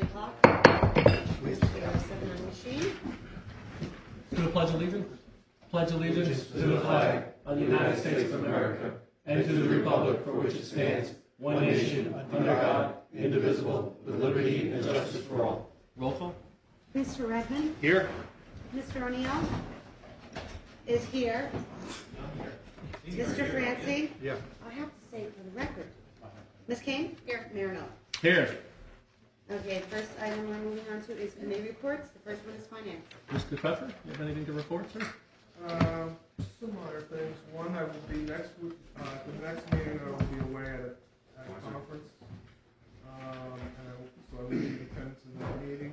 o'clock. There's 7 on the machine. To the Pledge Allegiance. Pledge allegiance to the flag of the United States of America and to the republic for which it stands, one nation, under God, indivisible, with liberty and justice for all. Roll call. Mr. Redmond. Here. Mr. O'Neill is here. Mr. Francie. Yeah. I have to say for the record. Ms. King? Here. Mayor Null. Here. Okay, first item we're moving on to is committee reports. The first one is finance. Mr. Pfeffer, you have anything to report, sir? Some other things. One, I will be next week, the next meeting I will be away at a conference. So I will be in attendance in that meeting.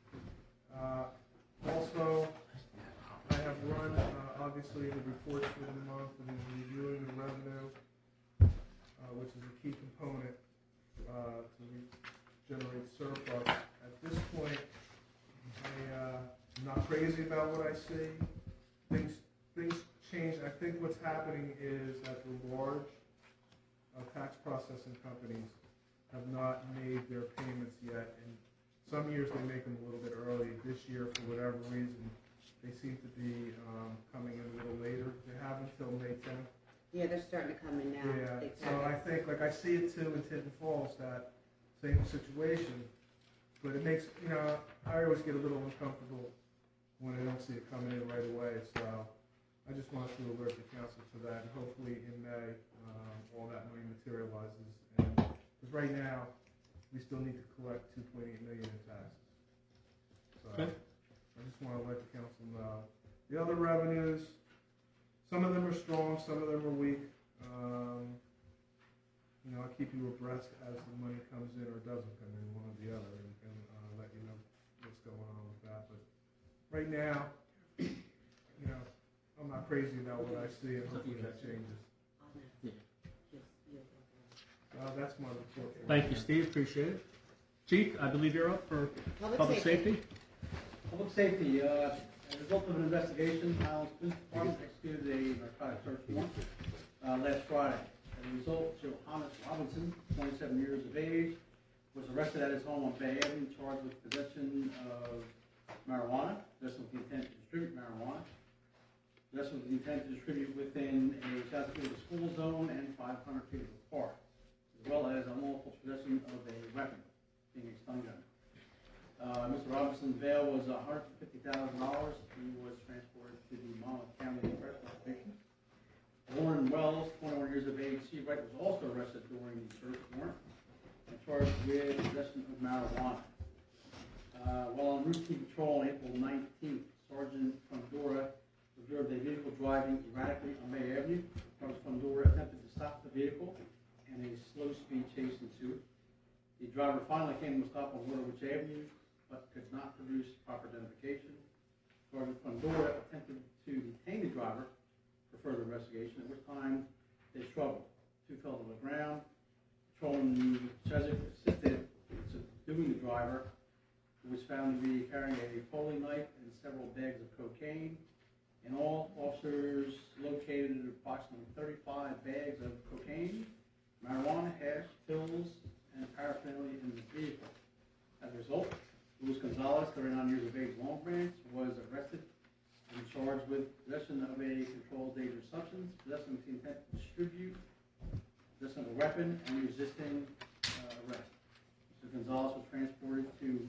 Also, I have run, obviously, the reports for the month and reviewing the revenue, which is a key component to generate surplus. At this point, I'm not crazy about what I see. Things change. I think what's happening is that the large tax processing companies have not made their payments yet, and some years they make them a little bit early. This year, for whatever reason, they seem to be coming in a little later. They have until May 10th. Yeah, they're starting to come in now. Yeah, so I think, like I see it too in Tinton Falls, that same situation, but it makes, I always get a little uncomfortable when I don't see it coming in right away, so I just wanted to alert the council to that, and hopefully in May, all that money materializes. Because right now, we still need to collect $2.8 million in taxes. So Okay. I just want to let the council know. The other revenues, some of them are strong, some of them are weak. I'll keep you abreast as the money comes in or doesn't come in, one or the other, and let you know what's going on with that. But right now, I'm not crazy about what I see, and hopefully that changes. That's my report. Thank you, Steve. Appreciate it. Chief, I believe you're up for public safety. Public safety, as a result of an investigation, Highlands Police Department executed a narcotic search warrant last Friday. As a result, Johannes Robinson, 27 years of age, was arrested at his home on Bay Avenue, charged with possession of marijuana, possession with the intent to distribute marijuana, possession with the intent to distribute within a South Florida school zone and 500 feet of the park, as well as unlawful possession of a weapon, being a stun gun. Mr. Robinson's bail was $150,000. He was transported to the Monmouth County Correctional Station. Warren Wells, 21 years of age, Seawright, was also arrested during the search warrant and charged with possession of marijuana. While on routine patrol on April 19th, Sergeant Fundora observed a vehicle driving erratically on May Avenue. Sergeant Fundora attempted to stop the vehicle, and a slow-speed chase ensued. The driver finally came to a stop on Waterwich Avenue, but could not produce proper identification. Sergeant Fundora attempted to detain the driver for further investigation, at which time they struggled. Two fell to the ground. Patrolman Cheswick assisted in subduing the driver, who was found to be carrying a Foley knife and several bags of cocaine. In all, officers located approximately 35 bags of cocaine, marijuana, hash, pills, and paraphernalia in the vehicle. As a result, Luis Gonzalez, 39 years of age, Long Branch, was arrested and charged with possession of a controlled dangerous substance, possession with the intent to distribute, possession of a weapon, and resisting arrest. Mr. Gonzalez was transported to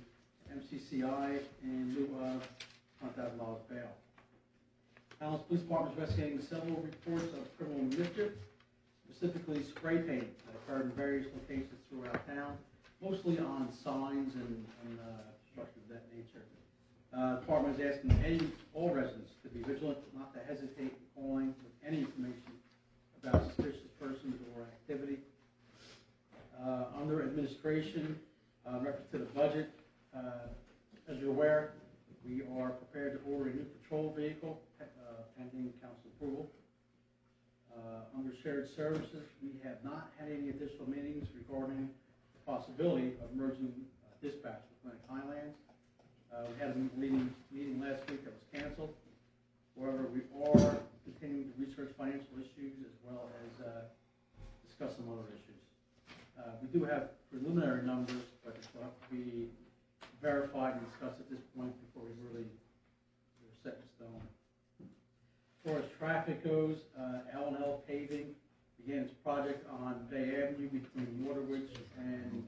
MCCI in lieu of $1,000 bail. Highlands Police Department is investigating several reports of criminal mischief, specifically spray paint that occurred in various locations throughout town, mostly on signs and structures of that nature. The department is asking all residents to be vigilant, not to hesitate in calling with any information about suspicious persons or activity. Under administration, reference to the budget, as you're aware, we are prepared to order a new patrol vehicle pending council approval. Under shared services, we have not had any additional meetings regarding the possibility of merging dispatch with Clinic Highlands. We had a meeting last week that was canceled. However, we are continuing to research financial issues as well as discuss some other issues. We do have preliminary numbers, but it will have to be verified and discussed at this point before we really are set in stone. As far as traffic goes, L&L Paving began its project on Bay Avenue between Waterwich and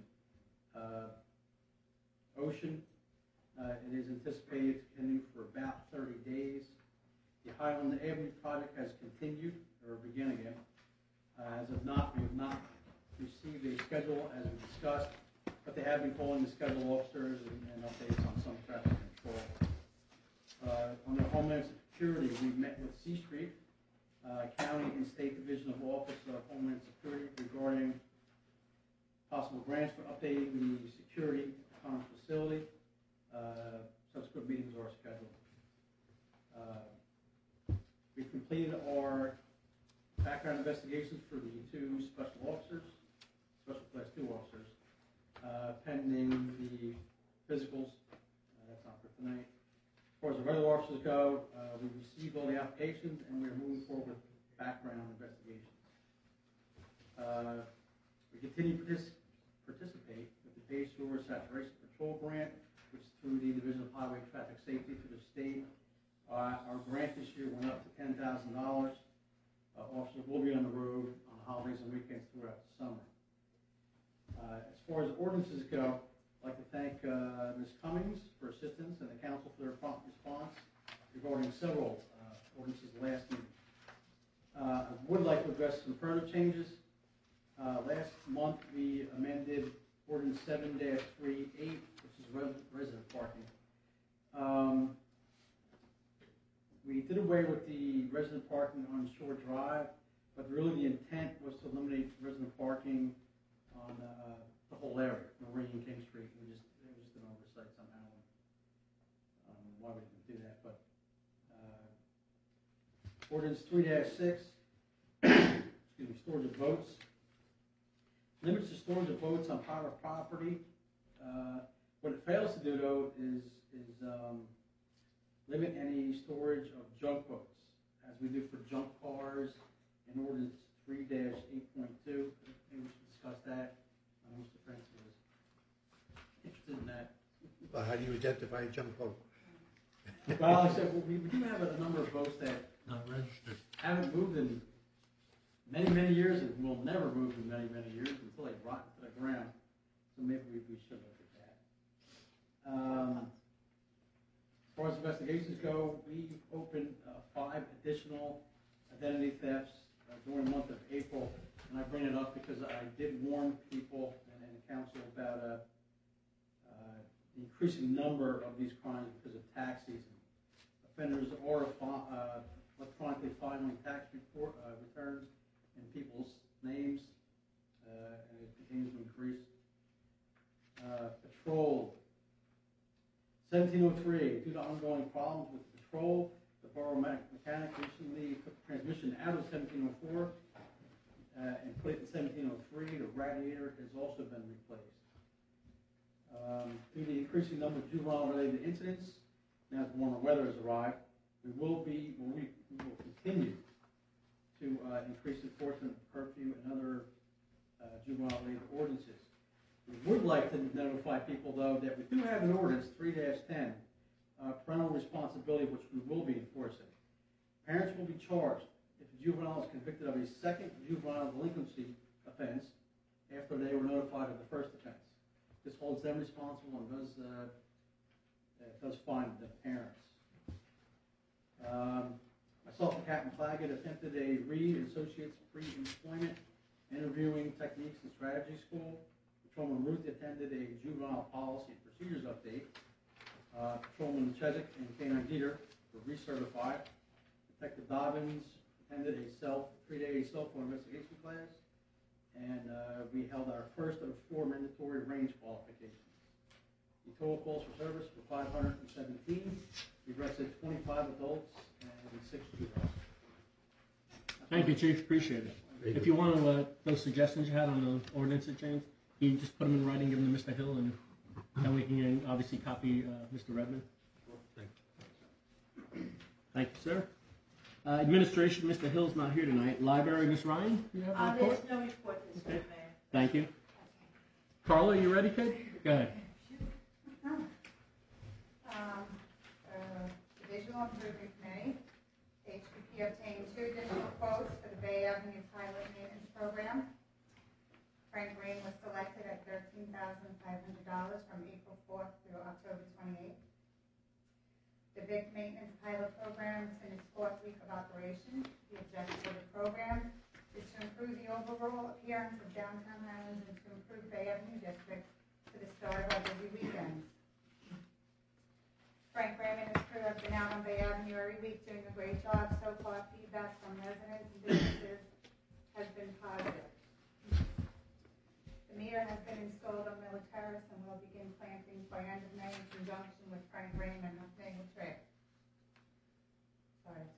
Ocean. It is anticipated to continue for about 30 days. The Highland Avenue project has continued, or begun again. As of not, we have not received a schedule as we discussed, but they have been calling the schedule officers and updates on some traffic control. Under Homeland Security, we met with C Street, County and State Division of Office of Homeland Security regarding possible grants for updating the security on the facility. Subsequent meetings are scheduled. We've completed our background investigations for the 2 special officers, special class 2 officers, pending the physicals. That's not for tonight. As far as the regular officers go, we received all the applications and we're moving forward with background investigations. We continue to participate with the Bay Shore Saturation Patrol Grant, which is through the Division of Highway Traffic Safety through the state. Our grant this year went up to $10,000. Officers will be on the road on holidays and weekends throughout the summer. As far as ordinances go, I'd like to thank Ms. Cummings for assistance and the council for their prompt response regarding several ordinances last meeting. I would like to address some further changes. Last month we amended Ordinance 7-38, which is resident parking. We did away with the resident parking on Shore Drive, but really the intent was to eliminate resident parking on the whole area, Marine and King Street. It was just an oversight somehow. Why we didn't do that, but Ordinance 3-6, excuse me, storage of boats. Limits the storage of boats on private property. What it fails to do, though, is limit any storage of junk boats, as we do for junk cars in Ordinance 3-8.2. Maybe we should discuss that. I know Mr. Prince was interested in that. Well, how do you identify a junk boat? Well, I said, we do have a number of boats that Not registered. haven't moved in many, many years and will never move in many, many years until they rot to the ground. So maybe we should look at that. As far as investigations go, we opened 5 additional identity thefts during the month of April. And I bring it up because I did warn people and the council about the increasing number of these crimes because of tax season. Offenders are electronically filing tax returns in people's names, and it continues to increase. Patrol. 1703, due to ongoing problems with patrol, the borough mechanic recently took the transmission out of 1704 and put it in 1703. The radiator has also been replaced. Due to the increasing number of juvenile-related incidents, now that warmer weather has arrived, we will continue to increase enforcement of curfew and other juvenile-related ordinances. We would like to notify people, though, that we do have an ordinance, 3-10, parental responsibility, which we will be enforcing. Parents will be charged if a juvenile is convicted of a second juvenile delinquency offense after they were notified of the first offense. This holds them responsible and does fine the parents. Myself and Captain Claggett attempted a Reed Associates pre-employment interviewing techniques and strategy school. Patrolman Ruth attended a juvenile policy and procedures update. Patrolman Cheswick and K9 Dieter were recertified. Detective Dobbins attended a 3-day cell phone investigation class. And we held our first of 4 mandatory range qualifications. The total calls for service were 517. We arrested 25 adults and 6 juveniles. Thank you, Chief. Appreciate it. If you want to, those suggestions you had on the ordinance change, you just put them in writing, give them to Mr. Hill, and then we can obviously copy Mr. Redmond. Thank you, sir. Administration, Mr. Hill's not here tonight. Library, Ms. Ryan, you have a report? There's no report this week, Mayor. Thank you. Carla, you ready, kid? Go ahead. Improvement Committee. HPP obtained 2 additional quotes for the Bay Avenue Pilot Maintenance Program. Frank Green was selected at $13,500 from April 4th through October 28th. The big maintenance pilot program is in its 4th week of operation. The objective of the program is to improve the overall appearance of downtown Highlands and to improve Bay Avenue District to the start of our busy weekends. Frank Graham and his crew have been out on Bay Avenue every week doing a great job. So far, feedback from residents and businesses has been positive. The meter has been installed on Miller Terrace and will begin plantings by end of May in conjunction with Frank Graham and Nathaniel Trail. Sorry,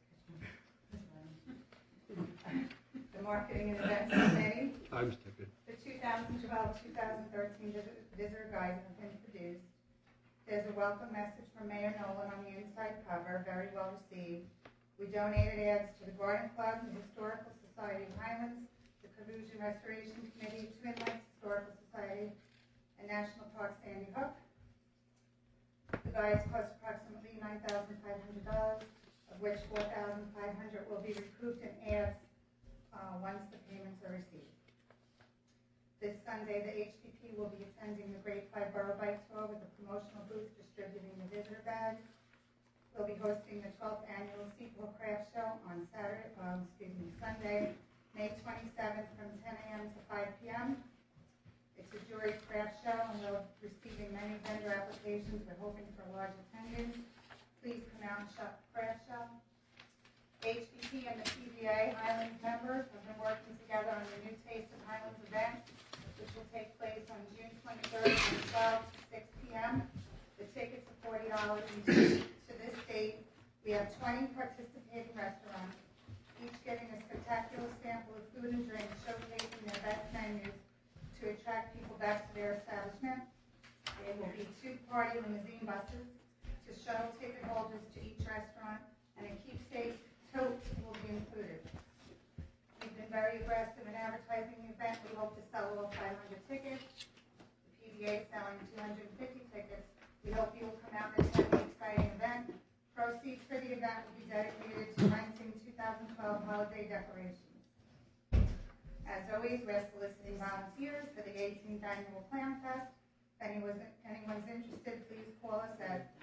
the Marketing and Events Committee. I'm sticking. The 2012-2013 visitor guide has been produced. There's a welcome message from Mayor Nolan on the inside cover, very well received. We donated ads to the Garden Club, the Historical Society of Highlands, the Cavusian Restoration Committee, Twin Lakes Historical Society, and National Park Sandy Hook. The guides cost approximately $9,500, of which $4,500 will be recouped in ads once the payments are received. This Sunday, the HPP will be attending the Great Five Borough Bike Tour with a promotional booth distributing the visitor bags. We'll be hosting the 12th annual Sequel Craft Show on Sunday, May 27th from 10 a.m. to 5 p.m. It's a juried craft show and we're receiving many vendor applications. We're hoping for large attendance. Please come out and shop the craft show. HPP and the PBA Highlands members have been working together on the New Taste of Highlands event, which will take place on June 23rd from 12 to 6 p.m. The tickets are $40 and to this date, we have 20 participating restaurants, each getting a spectacular sample of food and drink, showcasing their best menus to attract people back to their establishment. There will be 2 party limousine buses to shuttle ticket holders to each restaurant, and a keepsake tote will be included. We've been very aggressive in advertising the event. We hope to sell all 500 tickets. The PBA is selling 250 tickets. We hope you will come out and attend the exciting event. Proceeds for the event will be dedicated to renting 2012 holiday decorations. As always, we're soliciting volunteers for the 18th Annual Clam Fest. If anyone's interested, please call us at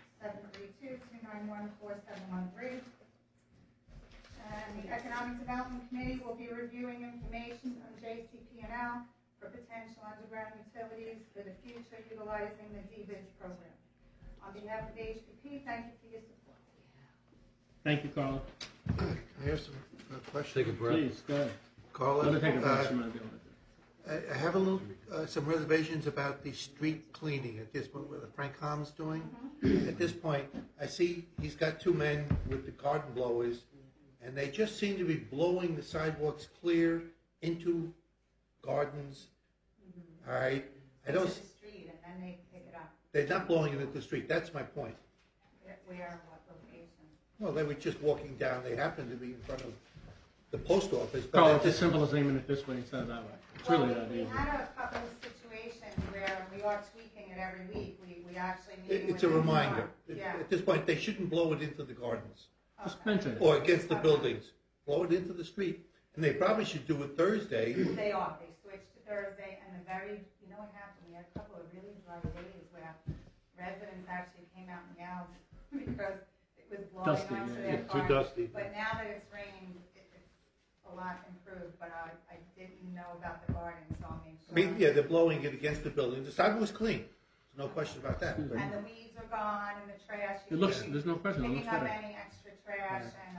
732-291-4713. And the Economic Development Committee will be reviewing information from JCP&L for potential underground utilities for the future utilizing the DBID program. On behalf of the HPP, thank you for your support. Thank you, Carla. I have some questions. Take a breath. Please, go ahead. Carla, Let me take a breath. She might be able to do it. I have a little, some reservations about the street cleaning at this point, what Frank Ham's doing. At this point, I see he's got 2 men with the garden blowers, and they just seem to be blowing the sidewalks clear into gardens. All right, I don't. To the street, and then they pick it up. They're not blowing it into the street. That's my point. Where, what location? Well, they were just walking down. They happened to be in front of the post office. But Carla, at it's as this- simple as aiming it this way instead of that way. It's really that We easy. had a couple of situations where we are tweaking it every week. We actually meet It's a with the reminder. farm. Yeah. At this point, they shouldn't blow it into the gardens Just mention it. or against the buildings. Blow it into the street. And they probably should do it Thursday. They are. They switched to Thursday, and you know what happened? We had a couple of really dry days where residents actually came out and yelled because it was blowing Dusty, onto yeah. their It's too cars. dusty. But now that it's rained, it's a lot improved. But I didn't know about the garden, so I'll make I sure. mean, yeah, they're blowing it against the building. The sidewalk was clean. There's no question about that. And the weeds are gone, and the trash. It looks, there's no question, it looks Picking up better. any extra trash and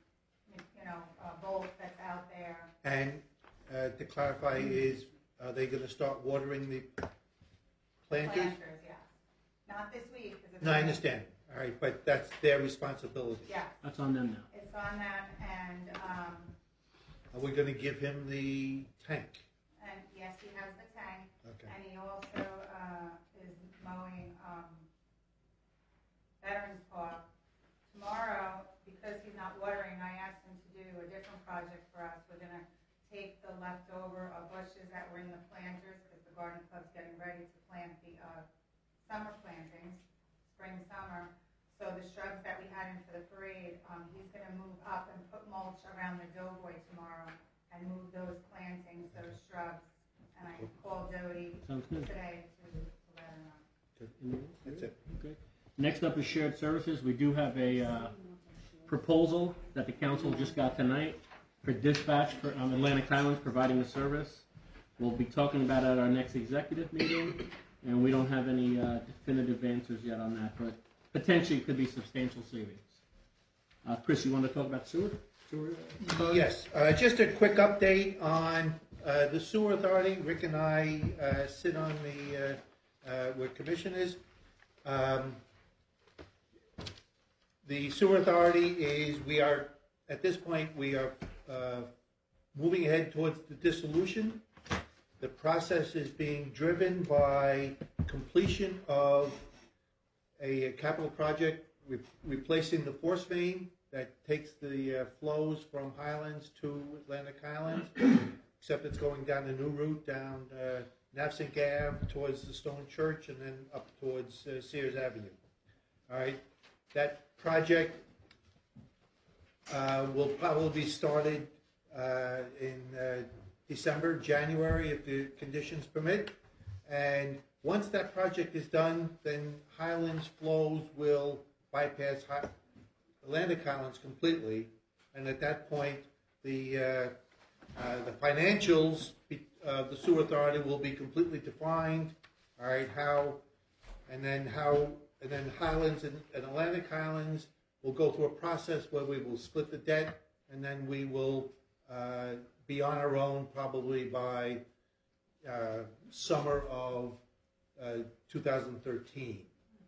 bulk that's out there. And to clarify, are they going to start watering the planters? Planters, yes. Not this week because it's. No, I understand. All right, but that's their responsibility. Yes, That's on them now. it's on them, and Are we going to give him the tank? yes, he has the tank, Okay. and he also is mowing Veterans Park. Tomorrow, because he's not watering, I asked him to do a different project for us. We're going to take the leftover bushes that were in the planters, because the garden club's getting ready to plant the summer plantings, spring, summer. So the shrubs that we had in for the parade, around the Doughboy tomorrow and move those plantings, those shrubs. And I called Jody Sounds good. today to let her know. That's it. Okay. Next up is shared services. We do have a proposal that the council just got tonight for dispatch for Atlantic Highlands providing the service. We'll be talking about it at our next executive meeting, and we don't have any definitive answers yet on that, but potentially it could be substantial savings. Chris, you want to talk about sewer? Yes, just a quick update on the sewer authority. Rick and I sit on the, we're commissioners. The sewer authority is, at this point, we are moving ahead towards the dissolution. The process is being driven by completion of a capital project replacing the force main that takes the flows from Highlands to Atlantic Highlands, except it's going down a new route down Navsink Ave towards the Stone Church and then up towards Sears Avenue. All right, that project will probably be started in December, January, if the conditions permit. And once that project is done, then Highlands flows will bypass Atlantic Highlands completely. And at that point, the financials of the sewer authority will be completely defined. All right, and then Highlands and Atlantic Highlands will go through a process where we will split the debt, and then we will be on our own probably by summer of 2013.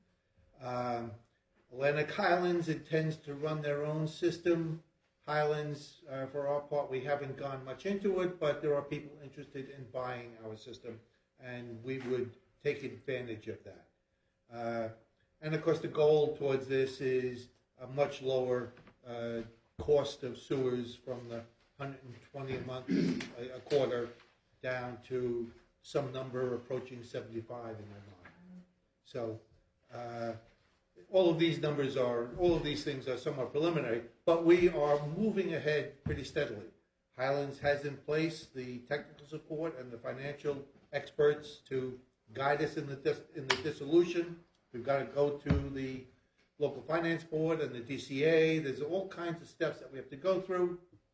Atlantic Highlands intends to run their own system. Highlands, for our part, we haven't gone much into it, but there are people interested in buying our system, and we would take advantage of that. And of course, the goal towards this is a much lower cost of sewers from the $120 a month, a quarter, down to some number approaching 75 in my mind. So all of these things are somewhat preliminary, but we are moving ahead pretty steadily. Highlands has in place the technical support and the financial experts to guide us in the dissolution. We've got to go to the local finance board and the DCA. There's all kinds of steps that we have to go through.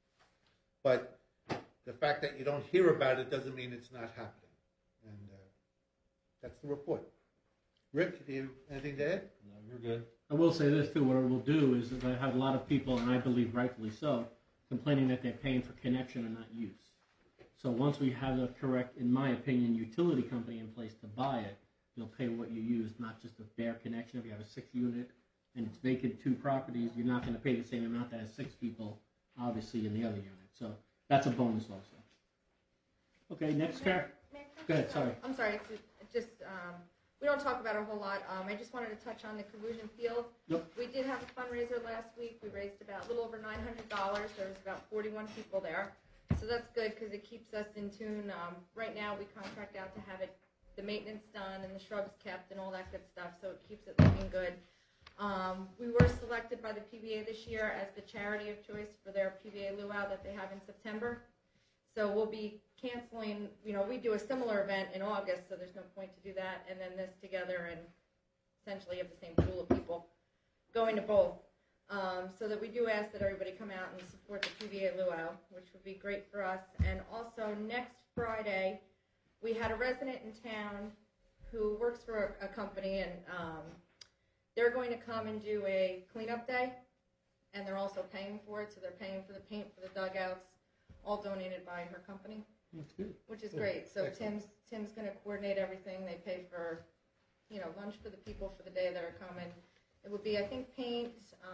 But the fact that you don't hear about it doesn't mean it's not happening. And that's the report. Rick, do you have anything to add? No, you're good. I will say this too, what it will do is that I have a lot of people, and I believe rightfully so, complaining that they're paying for connection and not use. So once we have the correct, in my opinion, utility company in place to buy it, you'll pay what you use, not just a bare connection. If you have a 6-unit and it's vacant 2 properties, you're not going to pay the same amount that has 6 people, obviously, in the other unit. So that's a bonus also. Okay, next car. Go ahead, sorry. I'm sorry, it's just, we don't talk about it a whole lot. I just wanted to touch on the Collusion Field. Yep. We did have a fundraiser last week. We raised about a little over $900. There was about 41 people there. So that's good because it keeps us in tune. Right now we contract out to have the maintenance done and the shrubs kept and all that good stuff, so it keeps it looking good. We were selected by the PBA this year as the charity of choice for their PBA luau that they have in September. So we'll be canceling, we do a similar event in August, so there's no point to do that, and then this together, and essentially have the same pool of people going to both. So that we do ask that everybody come out and support the PBA luau, which would be great for us. And also next Friday, we had a resident in town who works for a company, and they're going to come and do a cleanup day, and they're also paying for it, so they're paying for the paint for the dugouts, all donated by her company, which is great. So Tim's going to coordinate everything. They pay for, lunch for the people for the day that are coming. It will be, I think, paint,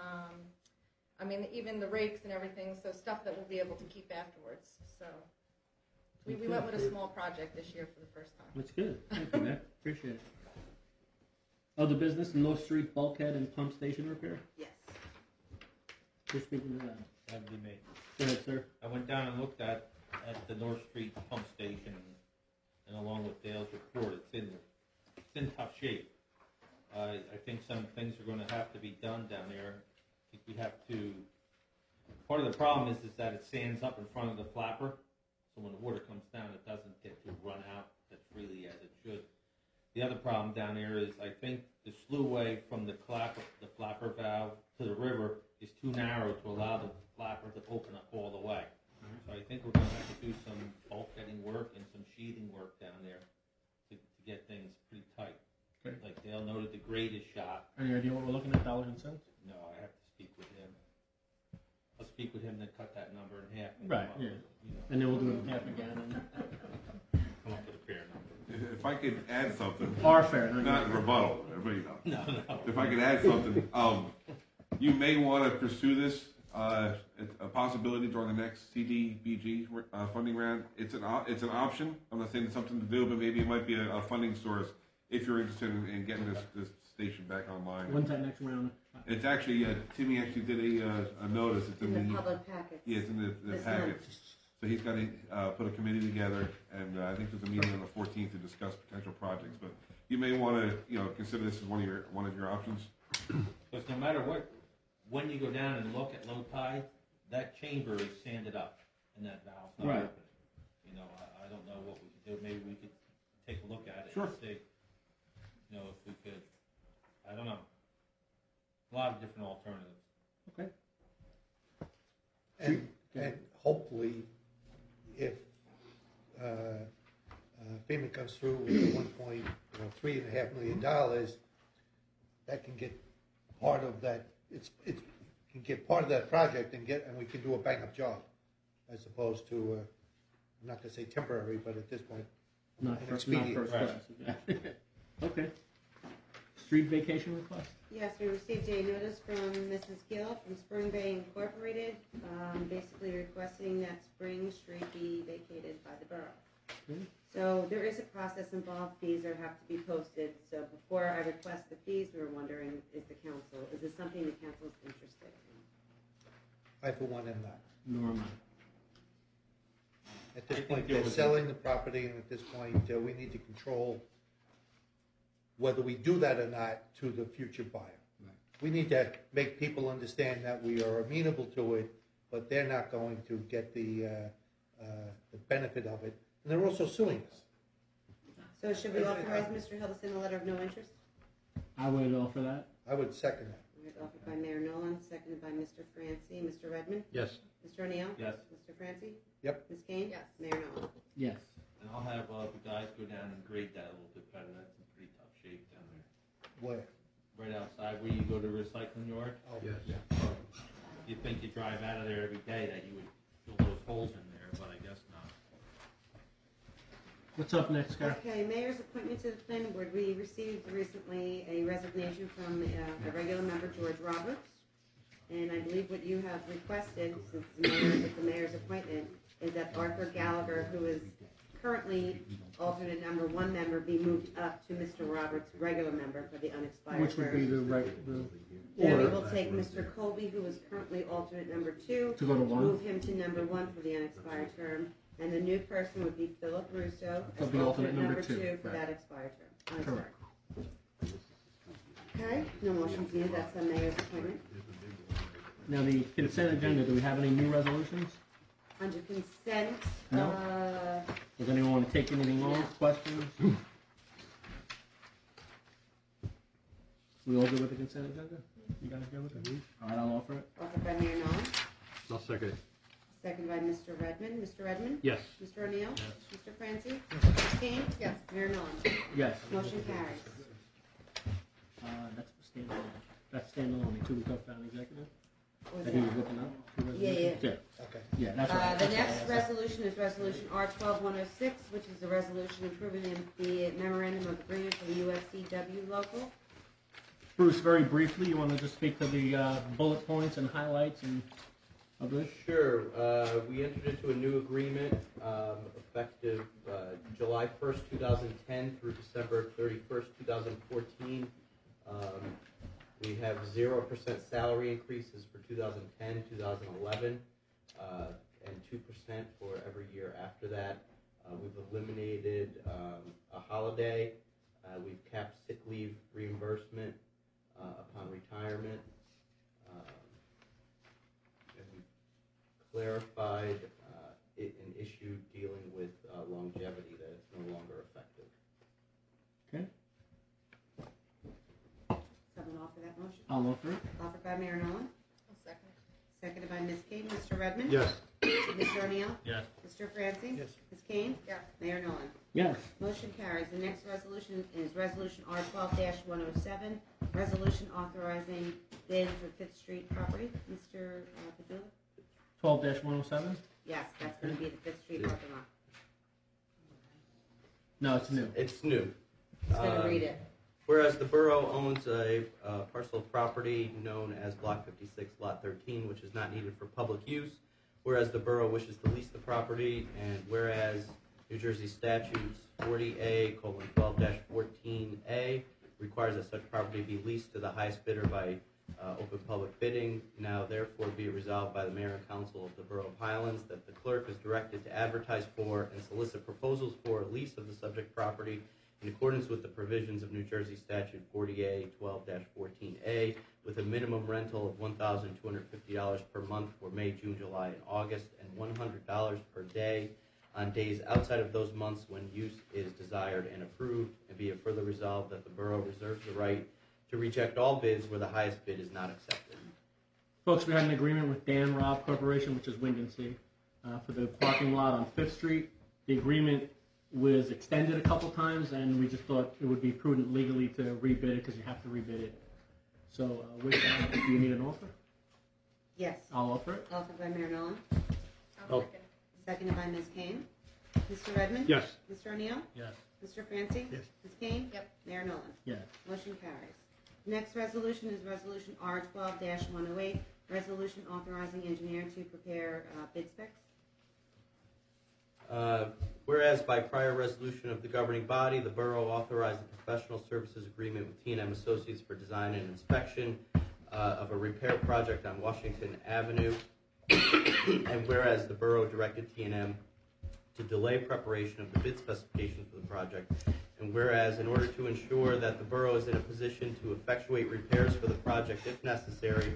even the rakes and everything, so stuff that we'll be able to keep afterwards. So we went with a small project this year for the first time. That's good. Thank you, Matt. Appreciate it. Other business, North Street bulkhead and pump station repair? Yes. Who's speaking to that? That'd be me. Go ahead, sir. I went down and looked at the North Street pump station, and along with Dale's report, it's in tough shape. I think some things are going to have to be done down there. I think we have to Part of the problem is that it stands up in front of the flapper, so when the water comes down, it doesn't get to run out as freely as it should. The other problem down there is I think the sluway from the flapper valve to the river is too narrow to allow the flapper to open up all the way. So I think we're going to have to do some bulkheading work and some sheathing work down there to get things pretty tight. Okay. Like Dale noted, the grade is shot. Any idea what we're looking at, dollars and cents? No, I have to speak with him. I'll speak with him, then cut that number in half. And Right, come up yeah. with, you know, And then we'll do it in half again. And come up with a fair number. If I could add something, Or fair, not rebuttal, everybody knows. No. If I could add something, you may want to pursue this, it's a possibility during the next CDBG funding round. It's an option. I'm not saying it's something to do, but maybe it might be a funding source if you're interested in getting this station back online. when's that next round? It's actually, Timmy actually did a notice. It's In the public packets. Yeah, it's in the This packet. month. So he's got to put a committee together, and I think there's a meeting on the 14th to discuss potential projects. But you may want to, consider this as one of your options. Because no matter when you go down and look at low tide, that chamber is sanded up, and that valve's not Right. open. I don't know what we could do. Maybe we could take a look at it Sure. and see, if we could. I don't know. A lot of different alternatives. Okay. And hopefully, if FEMA comes through with $3.5 million, that can get part of that. It can get part of that project and we can do a bang-up job, as opposed to I'm not going to say temporary, but at this point, Not an first expedient. class. Yeah. Okay. Street vacation request? Yes, we received a notice from Mrs. Gill from Spring Bay Incorporated, basically requesting that Spring Street be vacated by the borough. Okay. So there is a process involved, fees are have to be posted, so before I request the fees, we were wondering, is this something the council is interested in? I, for one, am not. Nor am At this I point, think there they're was selling the property, and at this point, we need to control whether we do that or not to the future buyer. Right. We need to make people understand that we are amenable to it, but they're not going to get the benefit of it. And they're also suing us. So should we authorize Mr. Hill to send a letter of no interest? I would offer that. I would second that. Offered by Mayor Nolan, seconded by Mr. Francie. Mr. Redmond? Yes. Mr. O'Neill? Yes. Mr. Francie? Yep. Ms. Kane? Yes. Mayor Nolan? Yes. And I'll have the guys go down and grade that a little bit better. That's in pretty tough shape down there. Where? Right outside where you go to the recycling yard. Oh, Yes. You think you drive out of there every day that you would fill those holes in there, but I guess not. What's up next, Scott? Okay, mayor's appointment to the planning board. We received recently a resignation from a regular member, George Roberts. And I believe what you have requested, since it's the mayor's appointment, is that Arthur Gallagher, who is currently alternate number 1 member, be moved up to Mr. Roberts' regular member for the unexpired Which would be term. the Then we order will take Mr. Colby, who is currently alternate number 2, to go to one. move him to number 1 for the unexpired term. And the new person would be Philip Russo He'll as be alternate alternate number number 2 two, for right. that expired term. Correct. Okay, no motions needed, that's the mayor's appointment. Now, the consent agenda, do we have any new resolutions? Under consent, No. Does anyone want to take anything off? No. Questions? We all good with the consent agenda? You guys good with it? All right, I'll offer it. offered by Mayor Nolan, I'll second it. second by Mr. Redmond. Mr. Redmond? Yes. Mr. O'Neill? Yes. Mr. Francie? Ms. Kane? Yes. Mayor Nolan? Yes. Motion carries. That's standalone. That's standalone. The two we talked about in executive. What was That he was that? looking up. Two Yeah, resolutions? Yeah. Okay. Yeah, that's right. The next resolution is Resolution R-12-106, which is a resolution approving the memorandum of agreement for the USCW local. Bruce, very briefly, you want to just speak to the bullet points and highlights and of this? Sure. We entered into a new agreement effective July 1st, 2010 through December 31st, 2014. We have 0% salary increases for 2010, 2011, and 2% for every year after that. We've eliminated a holiday. We've capped sick leave reimbursement upon retirement. And we've motion? I'll offer it. Offered by Mayor Nolan, I'll second it. seconded by Ms. Kane. Mr. Redmond? Yes. Mr. O'Neill? Yes. Mr. Francie? Yes. Ms. Kane? Yes. Mayor Nolan? Yes. Motion carries. The next resolution is Resolution R12-107, resolution authorizing bid for Fifth Street property. Mr. Padula? 12-107? Yes, that's going to be the Fifth Street parking lot. No, it's new. It's new. He's going to read it. Whereas the borough owns a parcel of property known as Block 56, Lot 13, which is not needed for public use. Whereas the borough wishes to lease the property, and whereas New Jersey statutes 40A:12-14A requires that such property be leased to the highest bidder by open public bidding. Now therefore be it resolved by the mayor and council of the Borough of Highlands that the clerk is directed to advertise for and solicit proposals for a lease of the subject property in accordance with the provisions of New Jersey statute 40A:12-14A with a minimum rental of $1,250 per month for May, June, July, and August, and $100 per day on days outside of those months when use is desired and approved, and be it further resolved that the borough reserves the right to reject all bids where the highest bid is not accepted. Folks, we had an agreement with Dan Robb Corporation, which is Wind and Sea, for the parking lot on 5th Street. The agreement was extended a couple times, and we just thought it would be prudent legally to rebid it because you have to rebid it. So with that, do you need an offer? Yes. I'll offer it. Offered by Mayor Nolan, I'll second it. seconded by Ms. Kane. Mr. Redmond? Yes. Mr. O'Neill? Yes. Mr. Francie? Yes. Ms. Kane? Yep. Mayor Nolan? Yes. Motion carries. Next resolution is Resolution R12-108, resolution authorizing engineer to prepare bid specs. Whereas by prior resolution of the governing body, the borough authorized a professional services agreement with T&M Associates for design and inspection of a repair project on Washington Avenue. And whereas the borough directed T&M to delay preparation of the bid specifications for the project, and whereas in order to ensure that the borough is in a position to effectuate repairs for the project if necessary,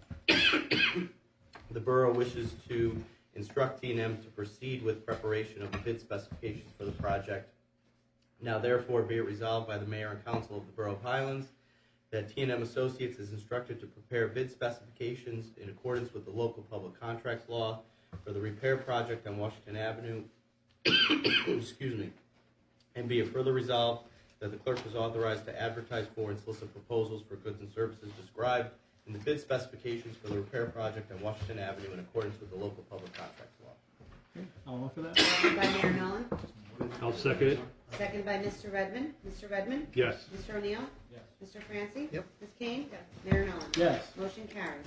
the borough wishes to instruct T&M to proceed with preparation of the bid specifications for the project. Now therefore be it resolved by the mayor and council of the Borough of Highlands that T&M Associates is instructed to prepare bid specifications in accordance with the local public contracts law for the repair project on Washington Avenue. Excuse me. And be it further resolved that the clerk is authorized to advertise for and solicit proposals for goods and services described in the bid specifications for the repair project on Washington Avenue in accordance with the local public contracts law. Okay. I'll offer that. Offered by Mayor Nolan, I'll second it. seconded by Mr. Redmond. Mr. Redmond? Yes. Mr. O'Neill? Yes. Mr. Francie? Yep. Ms. Kane? Mayor Nolan? Yes. Motion carries.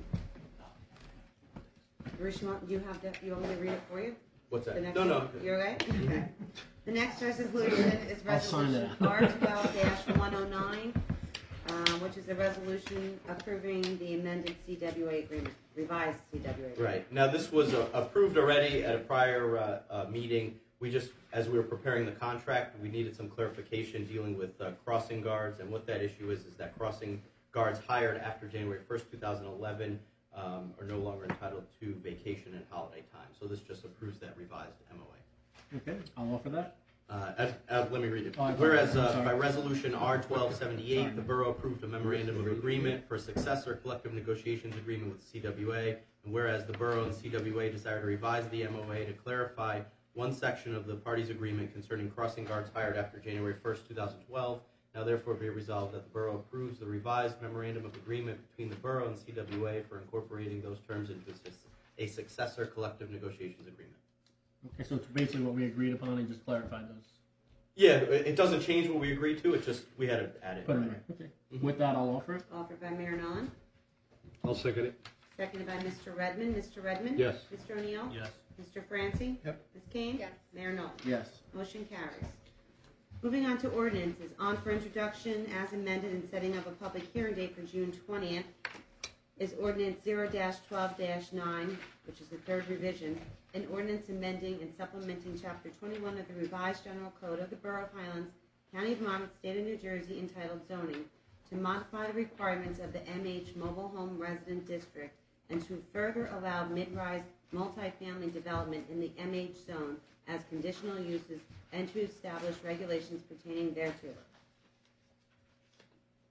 Bruce, you want me to read it for you? What's The that? next No, no. one? You're okay? Okay. The next resolution is I'll sign Resolution that. R12-109, which is a resolution approving the amended CWA agreement, revised CWA agreement. Right. Now, this was approved already at a prior meeting. We just, as we were preparing the contract, we needed some clarification dealing with crossing guards. And what that issue is that crossing guards hired after January 1st, 2011 are no longer entitled to vacation and holiday time. So this just approves that revised MOA. Okay. I'll offer that. Let me read it. Oh, Whereas sorry. by Resolution R1278, the Borough approved a memorandum of agreement for a successor collective negotiations agreement with CWA, and whereas the Borough and CWA desire to revise the MOA to clarify one section of the parties' agreement concerning crossing guards hired after January 1st, 2012, now therefore be it resolved that the Borough approves the revised memorandum of agreement between the Borough and CWA for incorporating those terms into a successor collective negotiations agreement. Okay, so it's basically what we agreed upon and just clarified those. Yeah, it doesn't change what we agreed to. It's just we had to add it. Put them in. Okay. With that, I'll offer it. Offered by Mayor Nolan, I'll second it. seconded by Mr. Redmond. Mr. Redmond? Yes. Mr. O'Neill? Yes. Mr. Francie? Yep. Ms. Kane? Yes. Mayor Nolan? Yes. Motion carries. Moving on to ordinances. On for introduction as amended and setting up a public hearing date for June 20th is ordinance 0-12-9, which is the third revision, an ordinance amending and supplementing Chapter 21 of the Revised General Code of the Borough of Highlands, County of Monmouth, State of New Jersey, entitled Zoning, to modify the requirements of the MH Mobile Home Resident District and to further allow mid-rise multifamily development in the MH zone as conditional uses and to establish regulations pertaining thereto.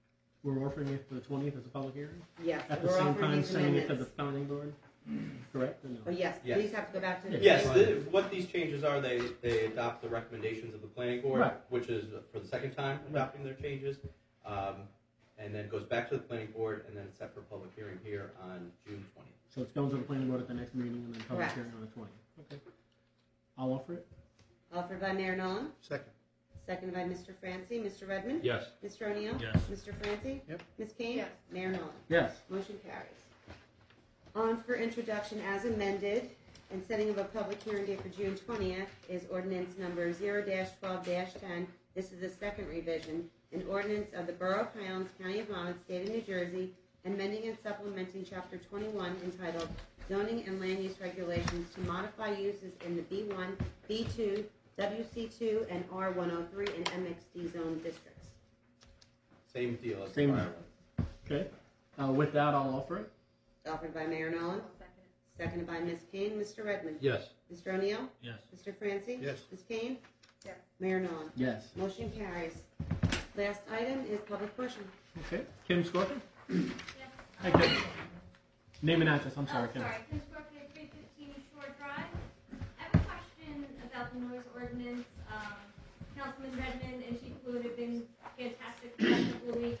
we're offering it for the 20th as a public hearing? Yes, At the we're same offering time, these sending it to the amendments. planning board? Correct or no? Oh, yes, Yes. these have to go back to the. Yes, what these changes are, they adopt the recommendations of the planning board, Right. which is for the second time adopting their changes. And then it goes back to the planning board, and then it's set for public hearing here on June 20th. So it's going to the planning board at the next meeting and then public Correct. hearing on the 20th. Okay. I'll offer it. Offered by Mayor Nolan, Second. seconded by Mr. Francie. Mr. Redmond? Yes. Mr. O'Neill? Yes. Mr. Francie? Yep. Ms. Kane? Yes. Mayor Nolan? Yes. Motion carries. On for introduction as amended and setting of a public hearing date for June 20th is ordinance number 0-12-10. This is the second revision. An ordinance of the Borough of Highlands, County of Monmouth, State of New Jersey, amending and supplementing Chapter 21 entitled Zoning and Land Use Regulations to modify uses in the B1, B2, WC2, and R103 and MXD zone districts. Same deal as the Same. prior one. Okay. With that, I'll offer it. Offered by Mayor Nolan, seconded by Ms. Kane. Mr. Redmond? Yes. Mr. O'Neill? Yes. Mr. Francie? Yes. Ms. Kane? Yes. Mayor Nolan? Yes. Motion carries. Last item is public portion. Okay. Kim Scorpion? Yes. Hi, Kim. Name and address. I'm sorry, Oh, Kim. sorry. Kim Scorpion, 315 Shore Drive. I have a question about the noise ordinance. Councilman Redmond and Chief Blue have been fantastic the last couple of weeks.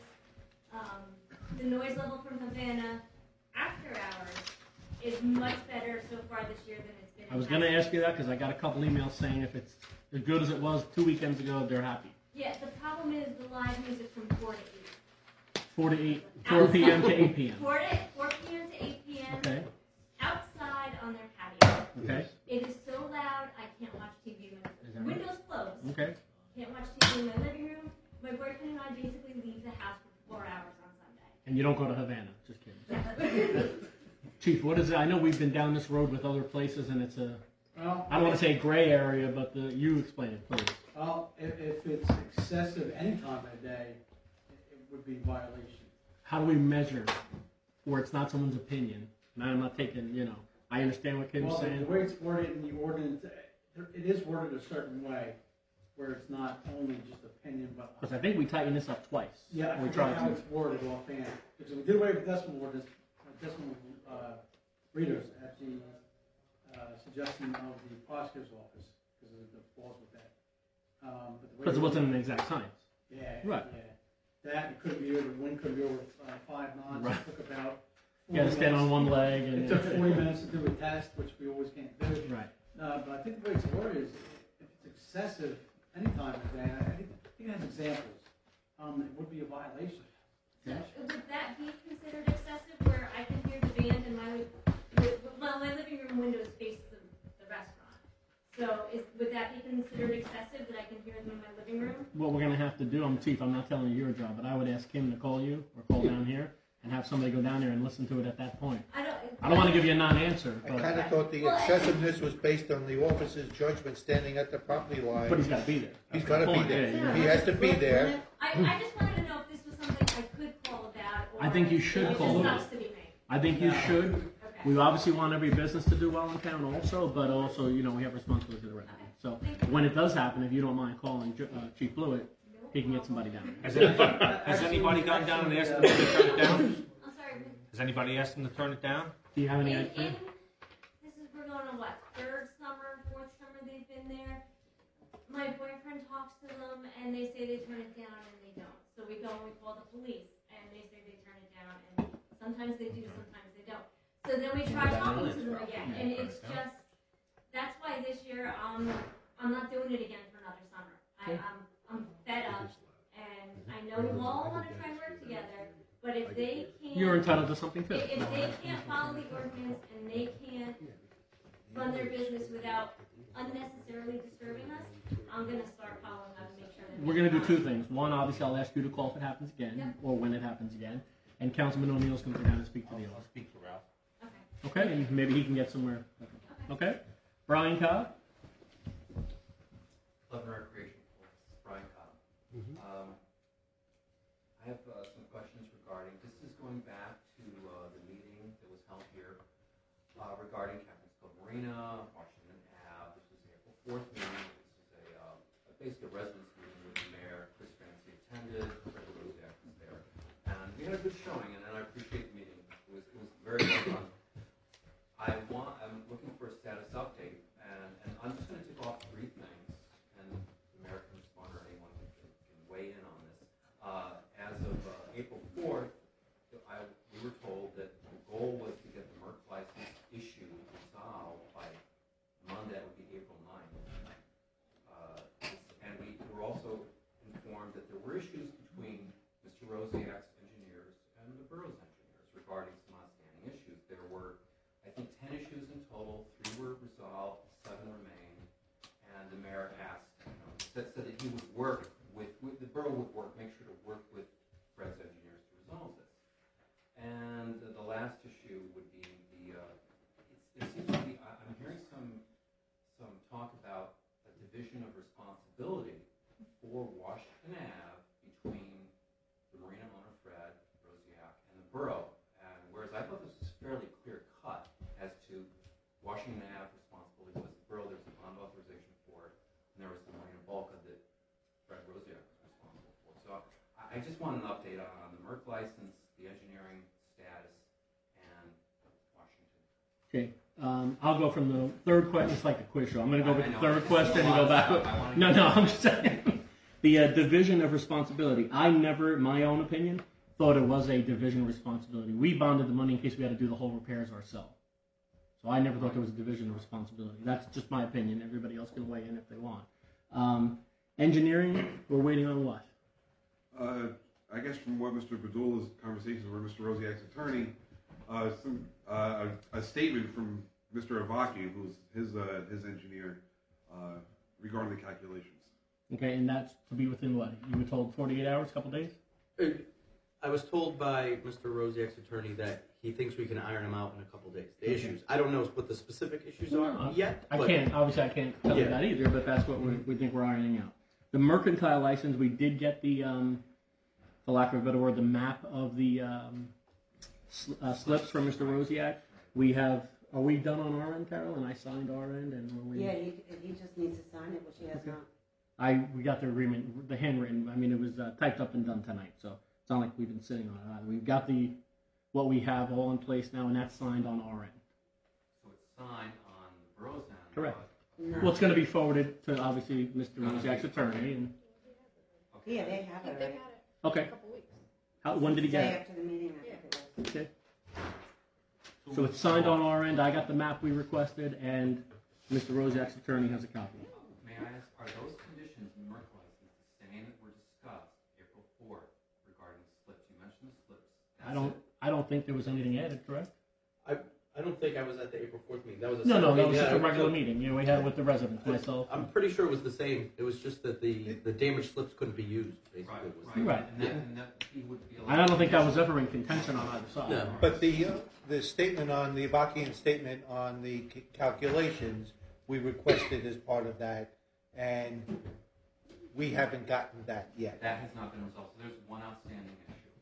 The noise level from Havana after hours is much better so far this year than it's been. I was going to ask you that because I got a couple emails saying if it's as good as it was 2 weekends ago, they're happy. Yeah, the problem is the live music from 4 to 8. 4 to 8, 4 p.m. to 8 p.m. 4 p.m. to 8 p.m. Okay. outside on their patio. Okay. It is so loud I can't watch TV Is when that right? windows closed. Okay. Can't watch TV in my living room. My boyfriend and I basically leave the house for 4 hours on And you don't go to Havana. Just kidding. Sunday. Chief, what is it? I know we've been down this road with other places, and it's a, Well, I don't want to say gray area, but you explain it, please. Well, if it's excessive any time of the day, it would be violation. How do we measure where it's not someone's opinion? And I'm not taking, I understand what Kim's Well, the saying. way it's worded in the ordinance, it is worded a certain way, where it's not only just opinion, but. Because I think we tightened this up twice. Yeah, I we forget tried how to. it's worded offhand. Because we did away with decimal orders, decimal readers at the suggestion of the prosecutor's office, because of the flaws with that. Because it wasn't an exact science. Yeah. Right. Yeah. That, it could be over, the wind could be over 5 knots. Right. It took about 40 You got to stand on one leg. And It took 40 minutes to do a test, which we always can't do. Right. But I think the way it's worded is, if it's excessive any time of the day, I think it has examples, it would be a violation. So would that be considered excessive where I can hear the band and my living room windows face the restaurant? So would that be considered excessive that I can hear them in my living room? What we're going to have to do, Chief, I'm not telling you your job, but I would ask Kim to call you or call down here and have somebody go down there and listen to it at that point. I don't want to give you a non-answer, I but, kind of thought the excessiveness was based on the officer's judgment standing at the property line. but he's got to be there. He's got to be there. He has to be there. I just wanted to know if this was something I could call about or I think you should it call just about sucks to be made. I think you should. Okay. We obviously want every business to do well in town also, but also, we have responsibility to the resident. So when it does happen, if you don't mind calling Chief Blewett, he can get somebody down there. Has anybody gone down and asked them to turn it down? I'm sorry. Has anybody asked them to turn it down? Do you have any idea? We're going on what, 4th summer they've been there. My boyfriend talks to them and they say they turn it down and they don't. So we go and we call the police and they say they turn it down and sometimes they do, sometimes they don't. So then we try talking to them again and it's just, that's why this year I'm not doing it again for another summer. I'm fed up and I know we all want to try and work together, but if they can't. You're entitled to something too. If they can't follow the ordinance and they can't run their business without unnecessarily disturbing us, I'm going to start following up and make sure that We're going to do two things. One, obviously, I'll ask you to call if it happens again, Yep. or when it happens again. And Councilman O'Neill's going to go down and speak to the I'll office. speak to Ralph. Okay. Okay? And maybe he can get somewhere. Okay? Brian Cobb? Pleasant Recreation, Brian Cobb. I have some questions regarding, this is going back to the meeting that was held here regarding Captain's Cove Marina, Washington Ave. This was the April 4th meeting. This is basically a residence meeting with the mayor. Chris Francie attended, Fred Rosiak was there. And we had a good showing, and I appreciate the meeting. It was very well done. I'm looking for a status update, and I'm just going to tick off 3 things, and the mayor can respond or anyone can weigh in on this. As of April 4th, we were told that the goal was to get the Merck license issue resolved by Monday, that would be April 9th. And we were also informed that there were issues between Mr. Rosiak's engineers and the borough's engineers regarding some outstanding issues. There were, I think, 10 issues in total. 3 were resolved, 7 remain. And the mayor asked, said that he would work with the borough would make sure to work with Fred's engineers to resolve this. And the last issue would be it seems to be, I'm hearing some talk about a division of responsibility for Washington Ave between the marina owner, Fred Rosiak, and the borough. And whereas I thought this was fairly clear cut as to Washington Ave responsibility was the borough, there was a bond authorization for it, and there was the marina bulka that Fred Rosiak was responsible for. So I just want an update on the Merck license, the engineering status, and Washington. Okay. I'll go from the third question. It's like the quiz show. I'm going to go with the third question and go back. No, I'm just saying. The division of responsibility. I never, in my own opinion, thought it was a division of responsibility. We bonded the money in case we had to do the whole repairs ourselves. So I never thought there was a division of responsibility. That's just my opinion. Everybody else can weigh in if they want. Engineering, we're waiting on what? I guess from what Mr. Badula's conversations with Mr. Rosiak's attorney, a statement from Mr. Avaki, who's his engineer, regarding the calculations. Okay, and that's to be within what? You were told 48 hours, a couple days? I was told by Mr. Rosiak's attorney that he thinks we can iron them out in a couple days. The issues. I don't know what the specific issues are yet. I can't tell you that either, but that's what we think we're ironing out. The mercantile license, we did get the, for lack of a better word, the map of the slips from Mr. Rosiak. Are we done on our end, Carol? And I signed our end, and Yeah, he just needs to sign it, which he has not. We got the agreement, the handwritten. I mean, it was typed up and done tonight, so it's not like we've been sitting on it either. We've got what we have all in place now, and that's signed on our end. So it's signed on the borough's end. Correct. No. Well, it's going to be forwarded to obviously Mr. Rosiak's attorney, and yeah, they have it. They had it. Okay. A couple weeks. When did he get it? Day after the meeting, I think it was. Okay. So it's signed on our end. I got the map we requested, and Mr. Rosiak's attorney has a copy. May I ask, are those conditions in Merck license the same that were discussed April 4th regarding slips? You mentioned the slips. I don't think there was anything added, correct? I don't think I was at the April 4th meeting. That was that was just a regular meeting. Yeah, we had it with the residents, myself. I'm pretty sure it was the same. It was just that the damaged slips couldn't be used, basically. Right. And that he would be allowed. I don't think that was ever in contention on either side. No. But the statement on the Avakian statement on the calculations, we requested as part of that, and we haven't gotten that yet. That has not been resolved. So there's one outstanding issue.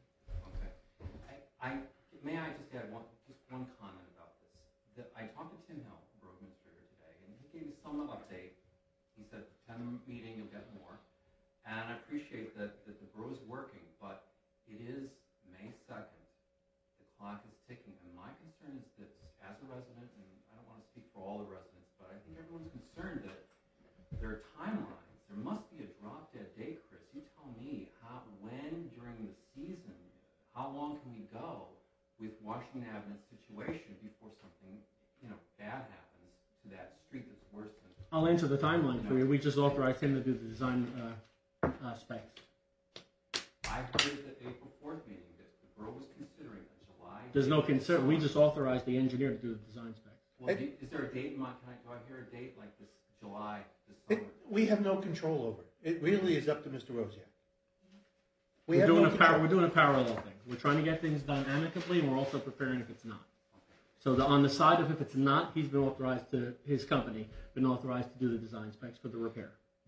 Okay. May I just add one comment about this? I talked to Tim Hill, the borough administrator, today, and he gave me some update. He said, 10 meeting, you'll get more. And I appreciate that the borough is working, but it is May 2nd. The clock is ticking, and my concern is this, as a resident, and I don't want to speak for all the residents, but I think everyone's concerned that there are timelines. There must be a drop-dead date, Chris. You tell me when during the season, how long can we go with Washington Avenue situation before something, bad happens to that street that's worse than... I'll answer the timeline for you. We just authorized him to do the design specs. I heard at the April 4th meeting that the borough was considering a July... There's no concern. We just authorized the engineer to do the design specs. Well, is there a date in mind? Do I hear a date like this July, this summer? We have no control over it. It really is up to Mr. Rosiak. We're doing a parallel thing. We're trying to get things done amicably, and we're also preparing if it's not. So on the side of if it's not, he's been authorized his company, been authorized to do the design specs for the repair.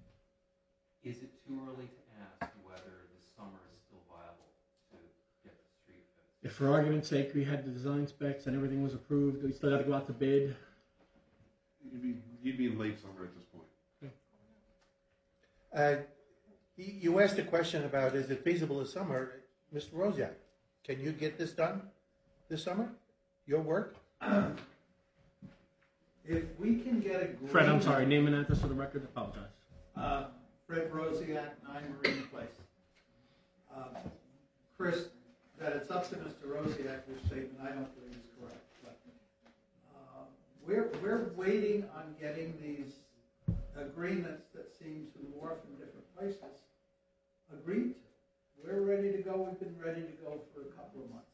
Is it too early to ask whether this summer is still viable to get the street fixed? If for argument's sake we had the design specs and everything was approved, we still got to go out to bid. You'd be in late summer at this point. You asked a question about is it feasible this summer, Mr. Rosiak. Can you get this done this summer? Your work? If we can get agreement. Fred, I'm sorry, name and address for the record, apologize. Fred Rosiak, 9 Marine Place. Chris, that it's up to Mr. Rosiak, your statement, I don't believe is correct. But we're waiting on getting these agreements that seem to morph in different places agreed to. We're ready to go. We've been ready to go for a couple of months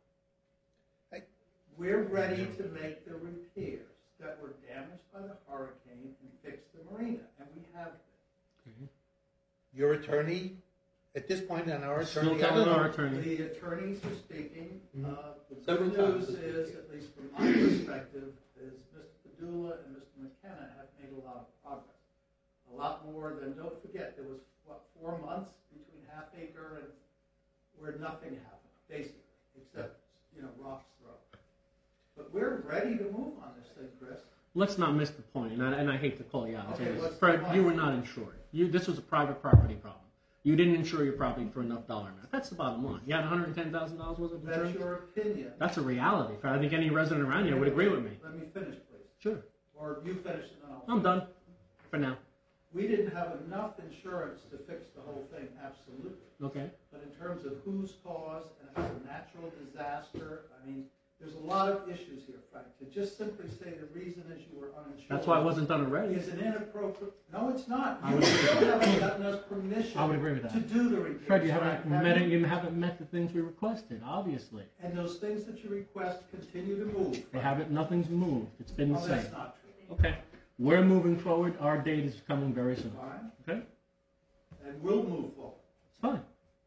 now. We're ready to make the repairs that were damaged by the hurricane and fix the marina, and we have been. Your attorney, at this point, and our attorney, Still telling our attorney. The attorneys are speaking. The Several good news times. is, at least from my perspective, is Mr. Padula and Mr. McKenna have made a lot of progress. A lot more than, don't forget, there was, 4 months between Half Acre and where nothing happened, basically, except, rocks thrown. But we're ready to move on this thing, Chris. Let's not miss the point, and I hate to call you out. Okay, what's the Fred, point? you were not insured. This was a private property problem. You didn't insure your property for enough dollar amount. That's the bottom line. You had $110,000 worth of That's insurance? your opinion. That's a reality, Fred. I think any resident around here would agree with me. Let me finish, please. Sure. Or you finish and then I'll. I'm done for now. We didn't have enough insurance to fix the whole thing, absolutely. Okay. But in terms of whose cause and if it's a natural disaster, I mean, there's a lot of issues here, Frank. To just simply say the reason is you were uninsured. That's why it wasn't done already. Is an inappropriate. No, it's not. I You would agree with still that. haven't gotten us permission. I would agree with that. To do the repairs. Fred, you Frank, haven't have met you? it. You haven't met the things we requested, obviously. And those things that you request continue to move. They Frank. haven't. Nothing's moved. It's been the Oh, same. that's not true. Okay. We're moving forward. Our date is coming very soon. Fine. Okay. And we'll move forward. It's fine.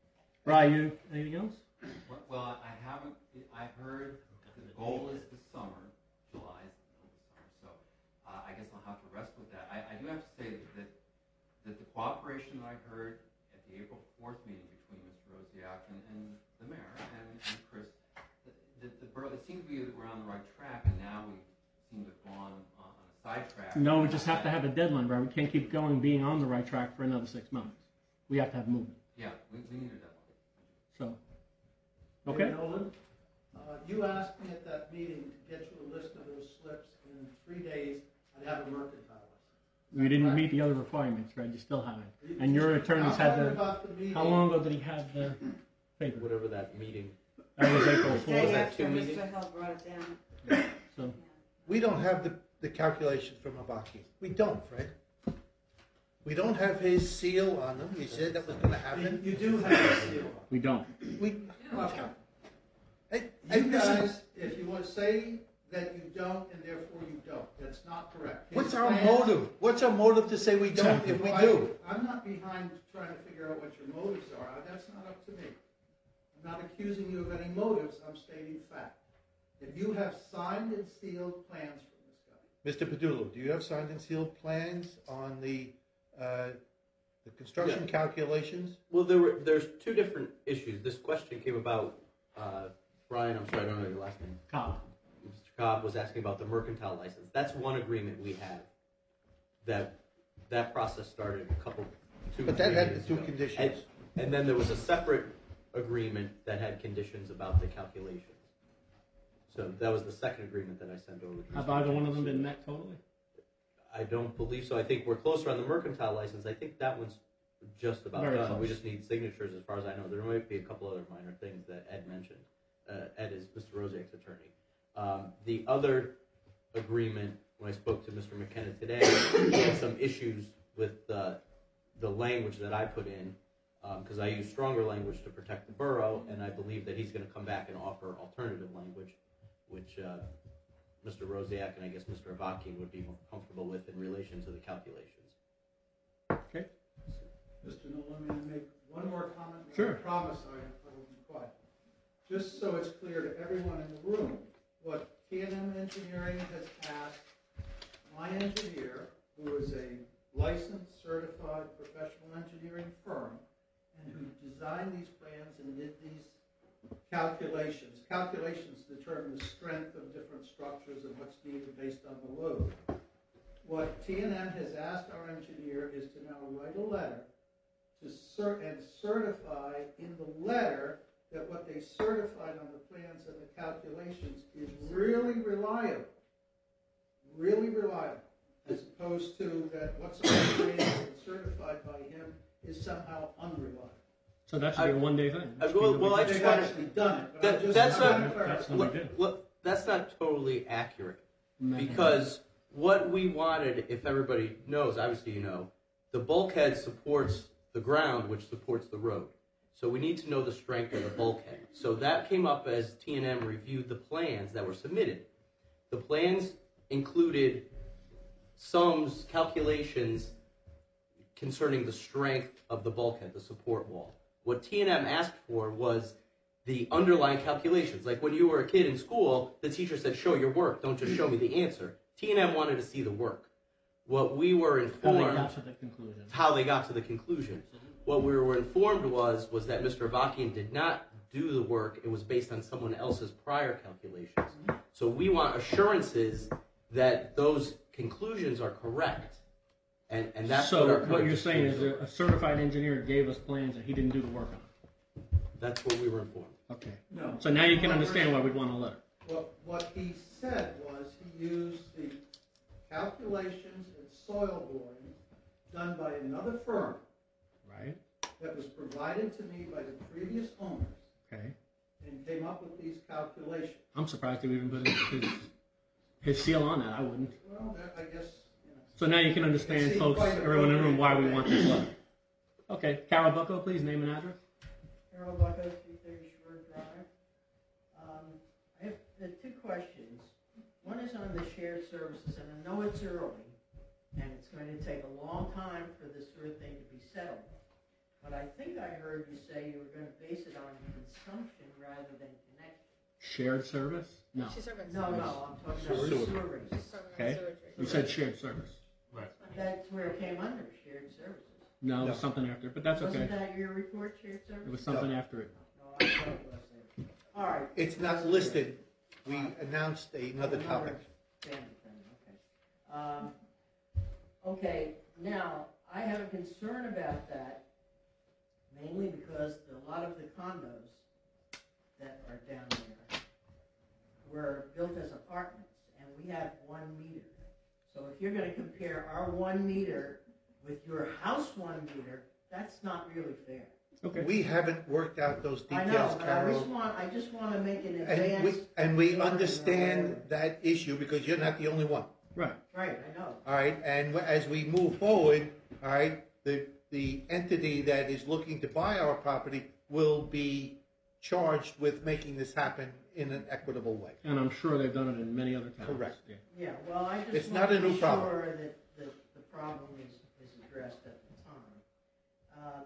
Ryan, anything else? Well, I haven't. I heard that the goal is the summer, July is the middle of the summer. So I guess I'll have to rest with that. I do have to say that the cooperation that I heard at the April 4th meeting between Mr. Rosiak and the mayor and Chris, the borough, it seems to be that we're on the right track, and now we seem to have gone on a sidetrack. No, we just have to have a deadline, right? We can't keep going being on the right track for another 6 months. We have to have movement. Yeah, we need a deadline. So, okay. Hey, Nolan, you asked me at that meeting to get you a list of those slips. In 3 days, I'd have a mercantile license. We didn't meet the other requirements, right? You still haven't. And your attorneys had I'm talking the. about the meeting. How long ago did he have the paper? Whatever that meeting. That was April The 4th. day that after 2 meetings? Mr. Hill brought it down. So, We don't have the calculations from Avaki. We don't, Fred. We don't have his seal on them. He said that was going to happen. You do have a seal. we don't. We, Okay. hey, You this is- guys, if you want to say that you don't and therefore you don't, that's not correct. His what's our plans- motive? What's our motive to say we don't if we do? I'm not behind trying to figure out what your motives are. That's not up to me. I'm not accusing you of any motives. I'm stating fact. If you have signed and sealed plans from this guy, Mr. Padula, do you have signed and sealed plans on the construction calculations? Well, there's two different issues. This question came about, Brian, I'm sorry, I don't know your last name. Cobb. Mr. Cobb was asking about the mercantile license. That's one agreement we have. That process started two. But that had years the two ago. conditions. And then there was a separate agreement that had conditions about the calculations. So that was the second agreement that I sent over to Have Mr. either one of McKenna. them been met totally? I don't believe so. I think we're closer on the mercantile license. I think that one's just about Very done. close. We just need signatures as far as I know. There might be a couple other minor things that Ed mentioned. Ed is Mr. Rosiak's attorney. The other agreement, when I spoke to Mr. McKenna today, he had some issues with the language that I put in, because I use stronger language to protect the borough, and I believe that he's going to come back and offer alternative language, which Mr. Rosiak and I guess Mr. Avakian would be more comfortable with in relation to the calculations. Okay. Mr. Nolan, let me make one more comment. Sure. I promise I will be quiet. Just so it's clear to everyone in the room, what T&M Engineering has asked my engineer, who is a licensed, certified professional engineering firm, and who designed these plans and did these calculations. Calculations determine the strength of different structures and what's needed based on the load. What T&M has asked our engineer is to now write a letter and certify in the letter that what they certified on the plans and the calculations is really reliable, as opposed to that what's on the plans and certified by him is somehow unreliable. So that should be a one-day thing. I just They've want actually done it. But that's not totally accurate. No. Because what we wanted, if everybody knows, obviously you know, the bulkhead supports the ground, which supports the road. So we need to know the strength of the bulkhead. So that came up as T&M reviewed the plans that were submitted. The plans included sums, calculations concerning the strength of the bulkhead, the support wall. What T&M asked for was the underlying calculations. Like when you were a kid in school, the teacher said, show your work, don't just show me the answer. T&M wanted to see the work. What we were informed... How they got to the conclusion. How they got to the conclusion. What we were informed was that Mr. Avakian did not do the work. It was based on someone else's prior calculations. So we want assurances that those conclusions are correct. And that's what you're saying is a certified engineer gave us plans and he didn't do the work on it. That's what we were informed. Okay. No. So now you can understand why we'd want a letter. What he said was he used the calculations and soil boring done by another firm. Right. That was provided to me by the previous owners. Okay. And came up with these calculations. I'm surprised he even put his seal on that. I wouldn't. Well, I guess, you know. So now you can understand, folks, everyone in the room, why we want this letter. Okay. Carol Bucko, please, name and address. Carol Bucko, 330 Shore Drive. I have two questions. One is on the shared services, and I know it's early, and it's going to take a long time for this sort of thing to be settled. But I think I heard you say you were going to base it on consumption rather than connection. Shared service? No. She's talking about No, I'm talking about sewer rates. She's talking about Okay. sewage rates. You said shared service. Right. That's where it came under, shared services. No, it was something after, but that's okay. Wasn't that your report, shared services? It was something after it. No, I thought it was there. All right. It's not listed. We announced another topic. Family thing, okay. Okay, now, I have a concern about that, mainly because a lot of the condos that are down there were built as apartments, and we have 1 meter. So if you're going to compare our 1 meter with your house 1 meter, that's not really fair. Okay. We haven't worked out those I details, know, but Carol. I just want to make an And advance. we understand that issue because you're not the only one. Right. Right, I know. All right, and as we move forward, all right, the entity that is looking to buy our property will be charged with making this happen in an equitable way. And I'm sure they've done it in many other towns. Correct. Yeah. Yeah, well, I just It's want not to a new be problem. sure that the problem is addressed at the time.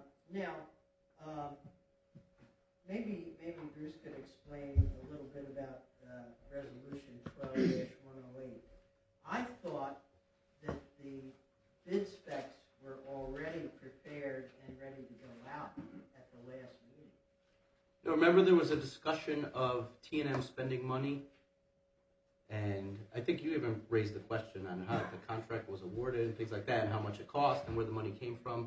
Maybe Bruce could explain a little bit about Resolution 12-108. I thought that the bid specs were already prepared and ready to go out at the last meeting. Now, remember there was a discussion of T&M spending money, and I think you even raised the question on how the contract was awarded and things like that, and how much it cost and where the money came from.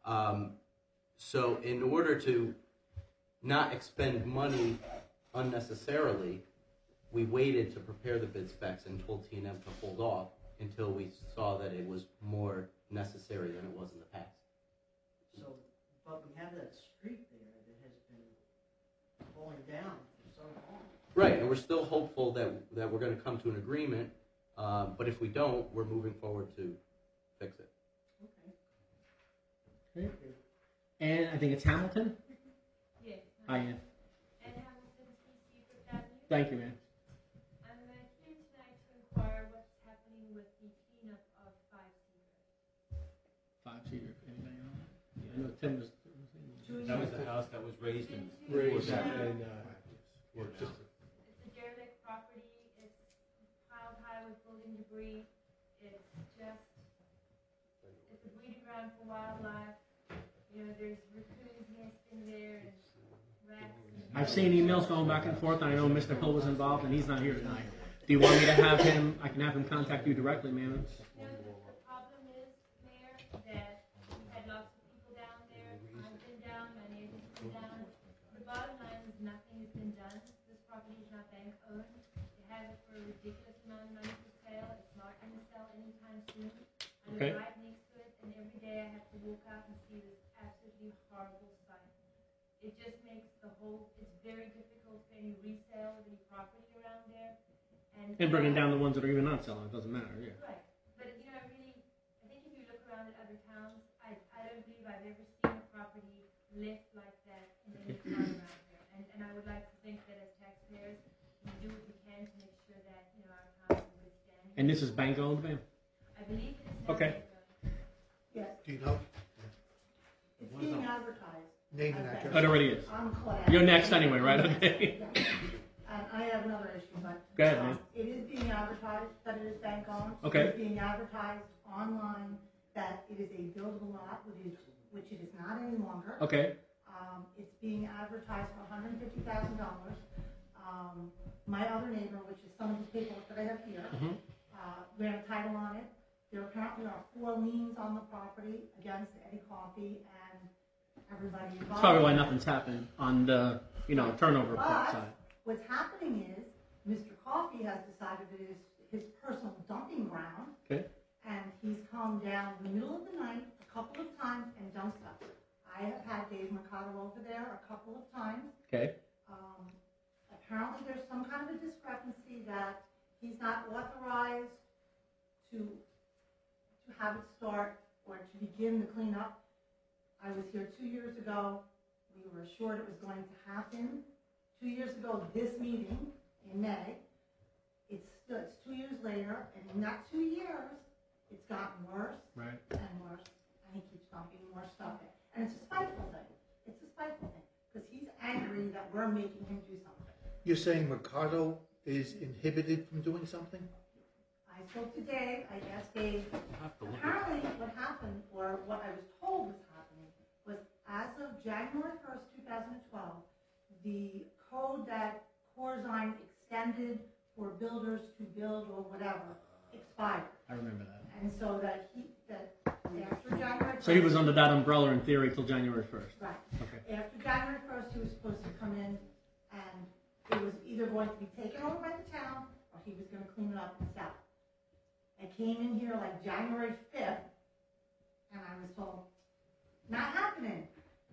So in order to not expend money unnecessarily, we waited to prepare the bid specs and told T&M to hold off until we saw that it was more necessary than it was in the past. So, but we have that street there that has been falling down for so long. Right, and we're still hopeful that we're going to come to an agreement, but if we don't, we're moving forward to fix it. Okay. And I think it's Hamilton. Yes. Hi, Ann. And Hamilton, PC, Fifth Avenue. Thank you, man. I'm here tonight to inquire what's happening with the cleanup of 5 Seaver. 5-seater. Anybody know? Yeah, I know Tim was. That was the house that was raised in. Raised Fort in, Fort It's a derelict property. It's piled high with building debris. It's a breeding ground for wildlife. You know, there's raccoons nesting there and rats. I've seen emails going back and forth. I know Mr. Hill was involved, and he's not here tonight. Do you want me to have him? I can have him contact you directly, man. You know, the problem is, Mayor, that we had lots of people down there. I've been down, my neighbors have been down. The bottom line is for a ridiculous amount of money for sale. It's not going to sell anytime soon. I'm Okay. right next to it, and every day I have to walk out and see this absolutely horrible sight. It just makes it's very difficult for any resale of any property around there. And bringing down the ones that are even not selling, it doesn't matter, yeah. Right. But, I think if you look around at other towns, I don't believe I've ever seen a property left like that in any town around here. And I would like to think that as taxpayers, we do what we can to make sure that, our town is in good standing. And this is bank owned, ma'am? I believe it is. Okay. Yes, Do you know? it's being advertised. Name and Okay. address. Oh, it already is. I'm Claire. You're next anyway, right? Okay. And I have another issue, but. Go ahead, ma'am. It is being advertised that it is bank owned. Okay. It's being advertised online that it is a buildable lot, which it is not any longer. Okay. It's being advertised for $150,000. My other neighbor, which is some of the paperwork that I have here, ran a title on it. There apparently are 4 liens on the property against Eddie Coffey and everybody involved. That's probably why nothing's happened on the, turnover But side. what's happening is Mr. Coffey has decided it is his personal dumping ground, Okay. and he's come down in the middle of the night a couple of times and dumped stuff. I have had Dave Mercado over there a couple of times. Okay. Apparently there's some kind of a discrepancy that he's not authorized to have it start or to begin the cleanup. I was here 2 years ago. We were assured it was going to happen. 2 years ago, this meeting in May, it's 2 years later, and in that 2 years, it's gotten worse Right. and worse, and he keeps dumping more stuff in. And it's a spiteful thing. It's a spiteful thing, because he's angry that we're making him do something. You're saying Mercado is inhibited from doing something? I spoke to Dave, I asked Dave, apparently what happened, or what I was told was happening, was as of January 1st, 2012, the code that Corzine extended for builders to build or whatever expired. I remember that. And so that after January 1st. So he was under that umbrella in theory till January 1st. Right. Okay. After January 1st, he was supposed to come in, and it was either going to be taken over by the town, or he was going to clean it up and sell it. I came in here like January 5th, and I was told, not happening.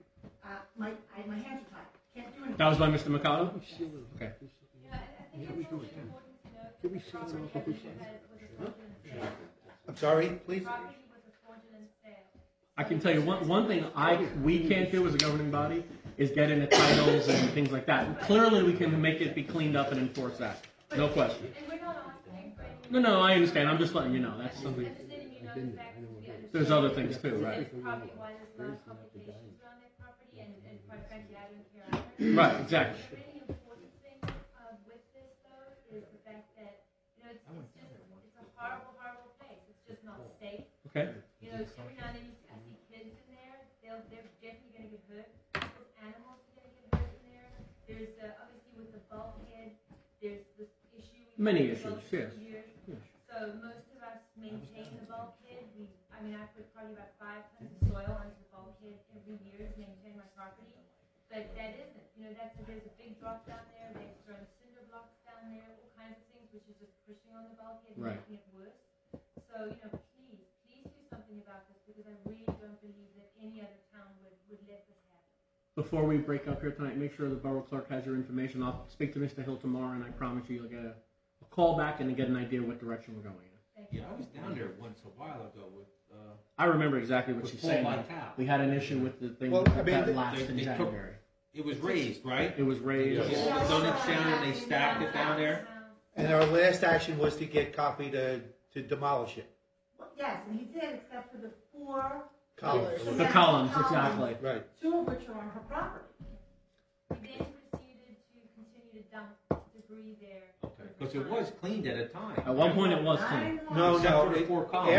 My hands are tied. Can't do anything. That was by Mr. Mercado? Okay. I think it's also important to note that the property was a fraudulent sale. I'm sorry, please? Property was a fraudulent sale. I can tell you one thing we can't do as a governing body is get into titles and things like that. Clearly, we can make it be cleaned up and enforce that. No question. And we're not asking for any. No, I understand. I'm just letting you know. That's something. I'm just letting you know the facts to be understood. There's other things too, That's right? probably why there's a lot of complications around that property, and quite frankly, I don't care either. Right, exactly. The really important thing with this, though, is the fact that, it's a horrible, horrible place. It's just not safe. Okay. Every now and then I see kids in there. They're definitely going to get hurt. There's animals are going to get hurt in there. There's, obviously, with the bulkhead, there's this issue. Many issues, yes. So most of us maintain the bulkhead. I put probably about 5 tons of soil onto the bulkhead every year to maintain my property. But that isn't. There's a big drop down there. They've thrown cinder blocks down there, all kinds of things, which is just pushing on the bulkhead and making it worse. So, please do something about this, because I really don't believe that any other town would let this happen. Before we break up here tonight, make sure the borough clerk has your information. I'll speak to Mr. Hill tomorrow, and I promise you'll get a call back and get an idea what direction we're going in. Yeah, I was down there once a while ago with. I remember exactly what with she's Paul saying. Vitale. We had an issue with the thing that lapsed in January. It was raised, right? It was raised. The tonnage down, and they stacked it down there. And our last action was to get Coffey to demolish it. Well, yes, and he did, except for the 4 Columns. The columns, exactly. Right. 2 of which are on her property. We then proceeded to continue to dump debris there. Because it was cleaned at a time. At one point, it was clean. No, Except no. for the 4 columns.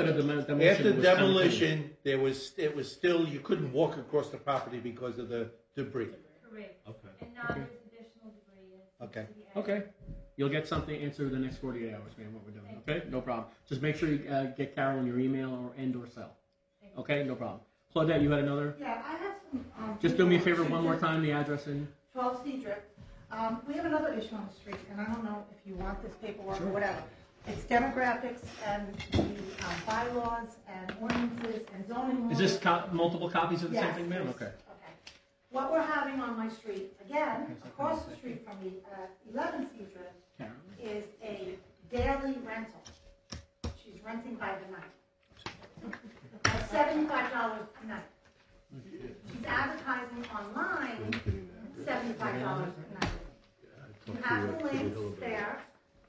After the demolition, it was still, you couldn't walk across the property because of the debris. Correct. Okay. And now there's additional debris. Okay. Okay. You'll get something answered in the next 48 hours, man, what we're doing. Okay? No problem. Just make sure you get Carol in your email or cell. Okay? No problem. Claudette, you had another? Yeah, I have some. Just do me a favor one more time, the address and... 12 Cedric. We have another issue on the street, and I don't know if you want this paperwork or whatever. It's demographics and the bylaws and ordinances and zoning laws. Is this multiple copies of the same Yes, thing, ma'am? yes. Okay. What we're having on my street, again, across the street from the 11 Cedar, is a daily rental. She's renting by the night. At $75 a night. She's advertising online, $75 a night. You have the links there.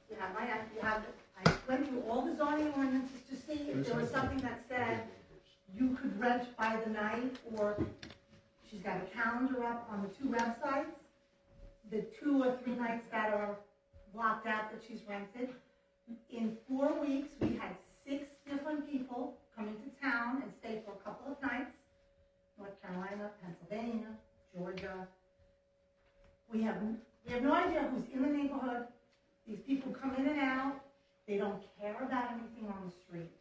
I went through all the zoning ordinances to see if there was something that said you could rent by the night, or she's got a calendar up on the 2 websites, the 2 or 3 nights that are blocked out that she's rented. In 4 weeks, we had 6 different people come into town and stay for a couple of nights. North Carolina, Pennsylvania, Georgia. We have no idea who's in the neighborhood. These people come in and out. They don't care about anything on the street.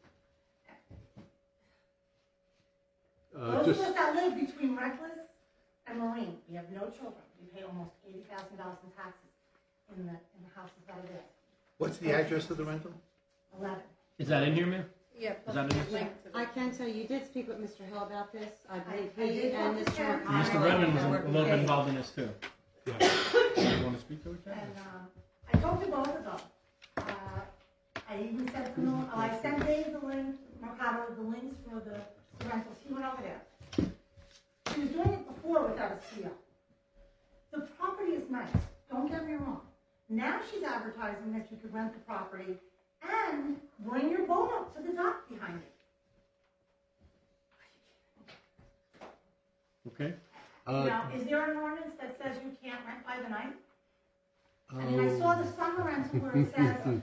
Those of us that live between Reckless and Marine, we have no children. We pay almost $80,000 in taxes in the houses that are there. What's the address of the rental? 11. Is that in here, ma'am? Yeah. Is that in here? I can tell you did speak with Mr. Hill about this. I believe I he did and talk to Mr. him. McConnell. Mr. Redmond was a worked little bit with involved in this too. You want to speak to it, Ken? And I talked to both of them. I even said to them, I sent Dave the link, Mercado, the links for the rentals. He went over there. She was doing it before without a CO. The property is nice. Don't get me wrong. Now she's advertising that you could rent the property and bring your boat up to the dock behind it. Okay. Now, is there an ordinance that says you can't rent by the night? I mean, I saw the summer rental where it says,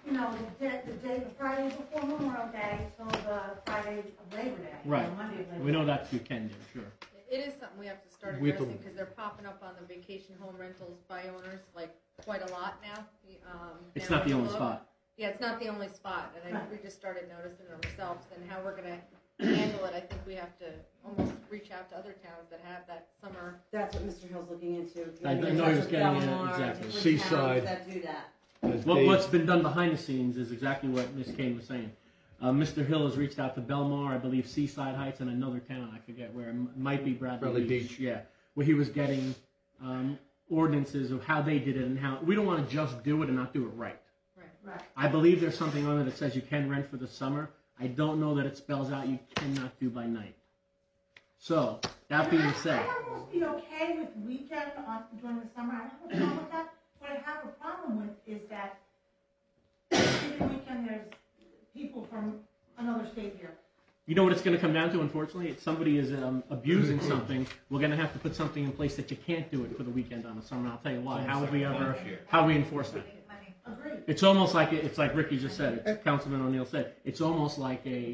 the Friday before Memorial Day till the Friday of Labor Day. Right. Or Monday of Labor We know Day. that you can do, sure. It is something we have to start We have to- addressing because they're popping up on the vacation home rentals by owners like quite a lot now. It's now not the when you only look- spot. Yeah, it's not the only spot, and we just started noticing it ourselves. And how we're going to handle it, I think we have to almost reach out to other towns that have that summer. That's what Mr. Hill's looking into. I know he was getting at, exactly. Different Seaside. towns that do that. What's been done behind the scenes is exactly what Ms. Kane was saying. Mr. Hill has reached out to Belmar, I believe Seaside Heights, and another town, I forget where. It might be Bradley Beach. Yeah, where he was getting ordinances of how they did it and how. We don't want to just do it and not do it right. Right. I believe there's something on it that says you can rent for the summer. I don't know that it spells out you cannot do by night. So, that being said. I'd almost be okay with weekend during the summer. I don't have a problem with that. What I have a problem with is that every weekend there's people from another state here. You know what it's going to come down to, unfortunately? If somebody is abusing something, we're going to have to put something in place that you can't do it for the weekend on the summer. And I'll tell you why. How would we enforce that? Agreed. It's almost like, it's like Ricky just said, it's Councilman O'Neill said, it's almost like a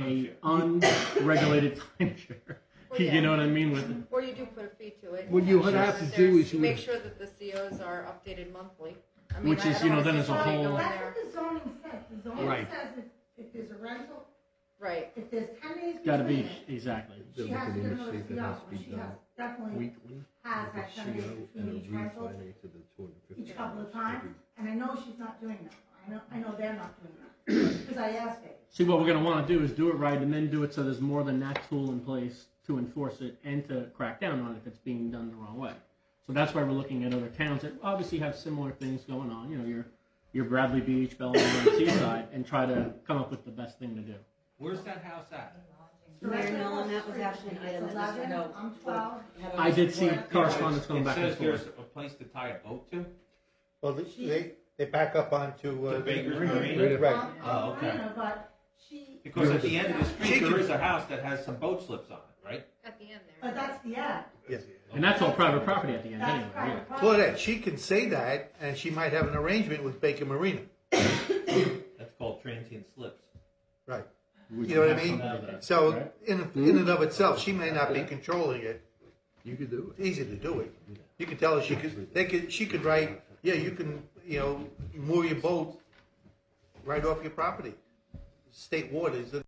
unregulated timeshare. You know what I mean with it? Or you do put a fee to it. What you Make sure have that to do there's- is you make would- sure that the COs are updated monthly. I mean, Which is, I don't then wanna as a see somebody whole- going That's there. what the zoning says. The zoning Right. says if there's a rental, Right. if there's 10 days It's got to be, between it, exactly. she has to give another CO. She has definitely has had 10 days between each rental each couple of times, and I know she's not doing that. I know they're not doing that because I asked her. See, what we're going to want to do is do it right and then do it so there's more than that tool in place to enforce it and to crack down on it if it's being done the wrong way. So that's why we're looking at other towns that obviously have similar things going on. You know, your Bradley Beach, Belmar, and Seaside, and try to come up with the best thing to do. Where's that house at? Mayor Nolan, that was actually an item that Mr. Hill. I'm 12. I did see correspondence going back and It says there's forth. a place to tie a boat to? Well, they back up onto The Baker's Marina. Marina? Right. Oh, okay. But she. Because at the end of the She street, there could- is a house that has some boat slips on it, right? At the end there. But that's the ad. Yes. And that's all private property at the end That's anyway. private Yeah. property. Well, that she can say that, and she might have an arrangement with Baker Marina. That's called transient slips. Right. We You know what I can have mean? something like that, So, right? in and of itself, she may not be controlling it. You could do it. It's easy to do it. You could tell her she could write, yeah, you can, moor your boat right off your property. State waters.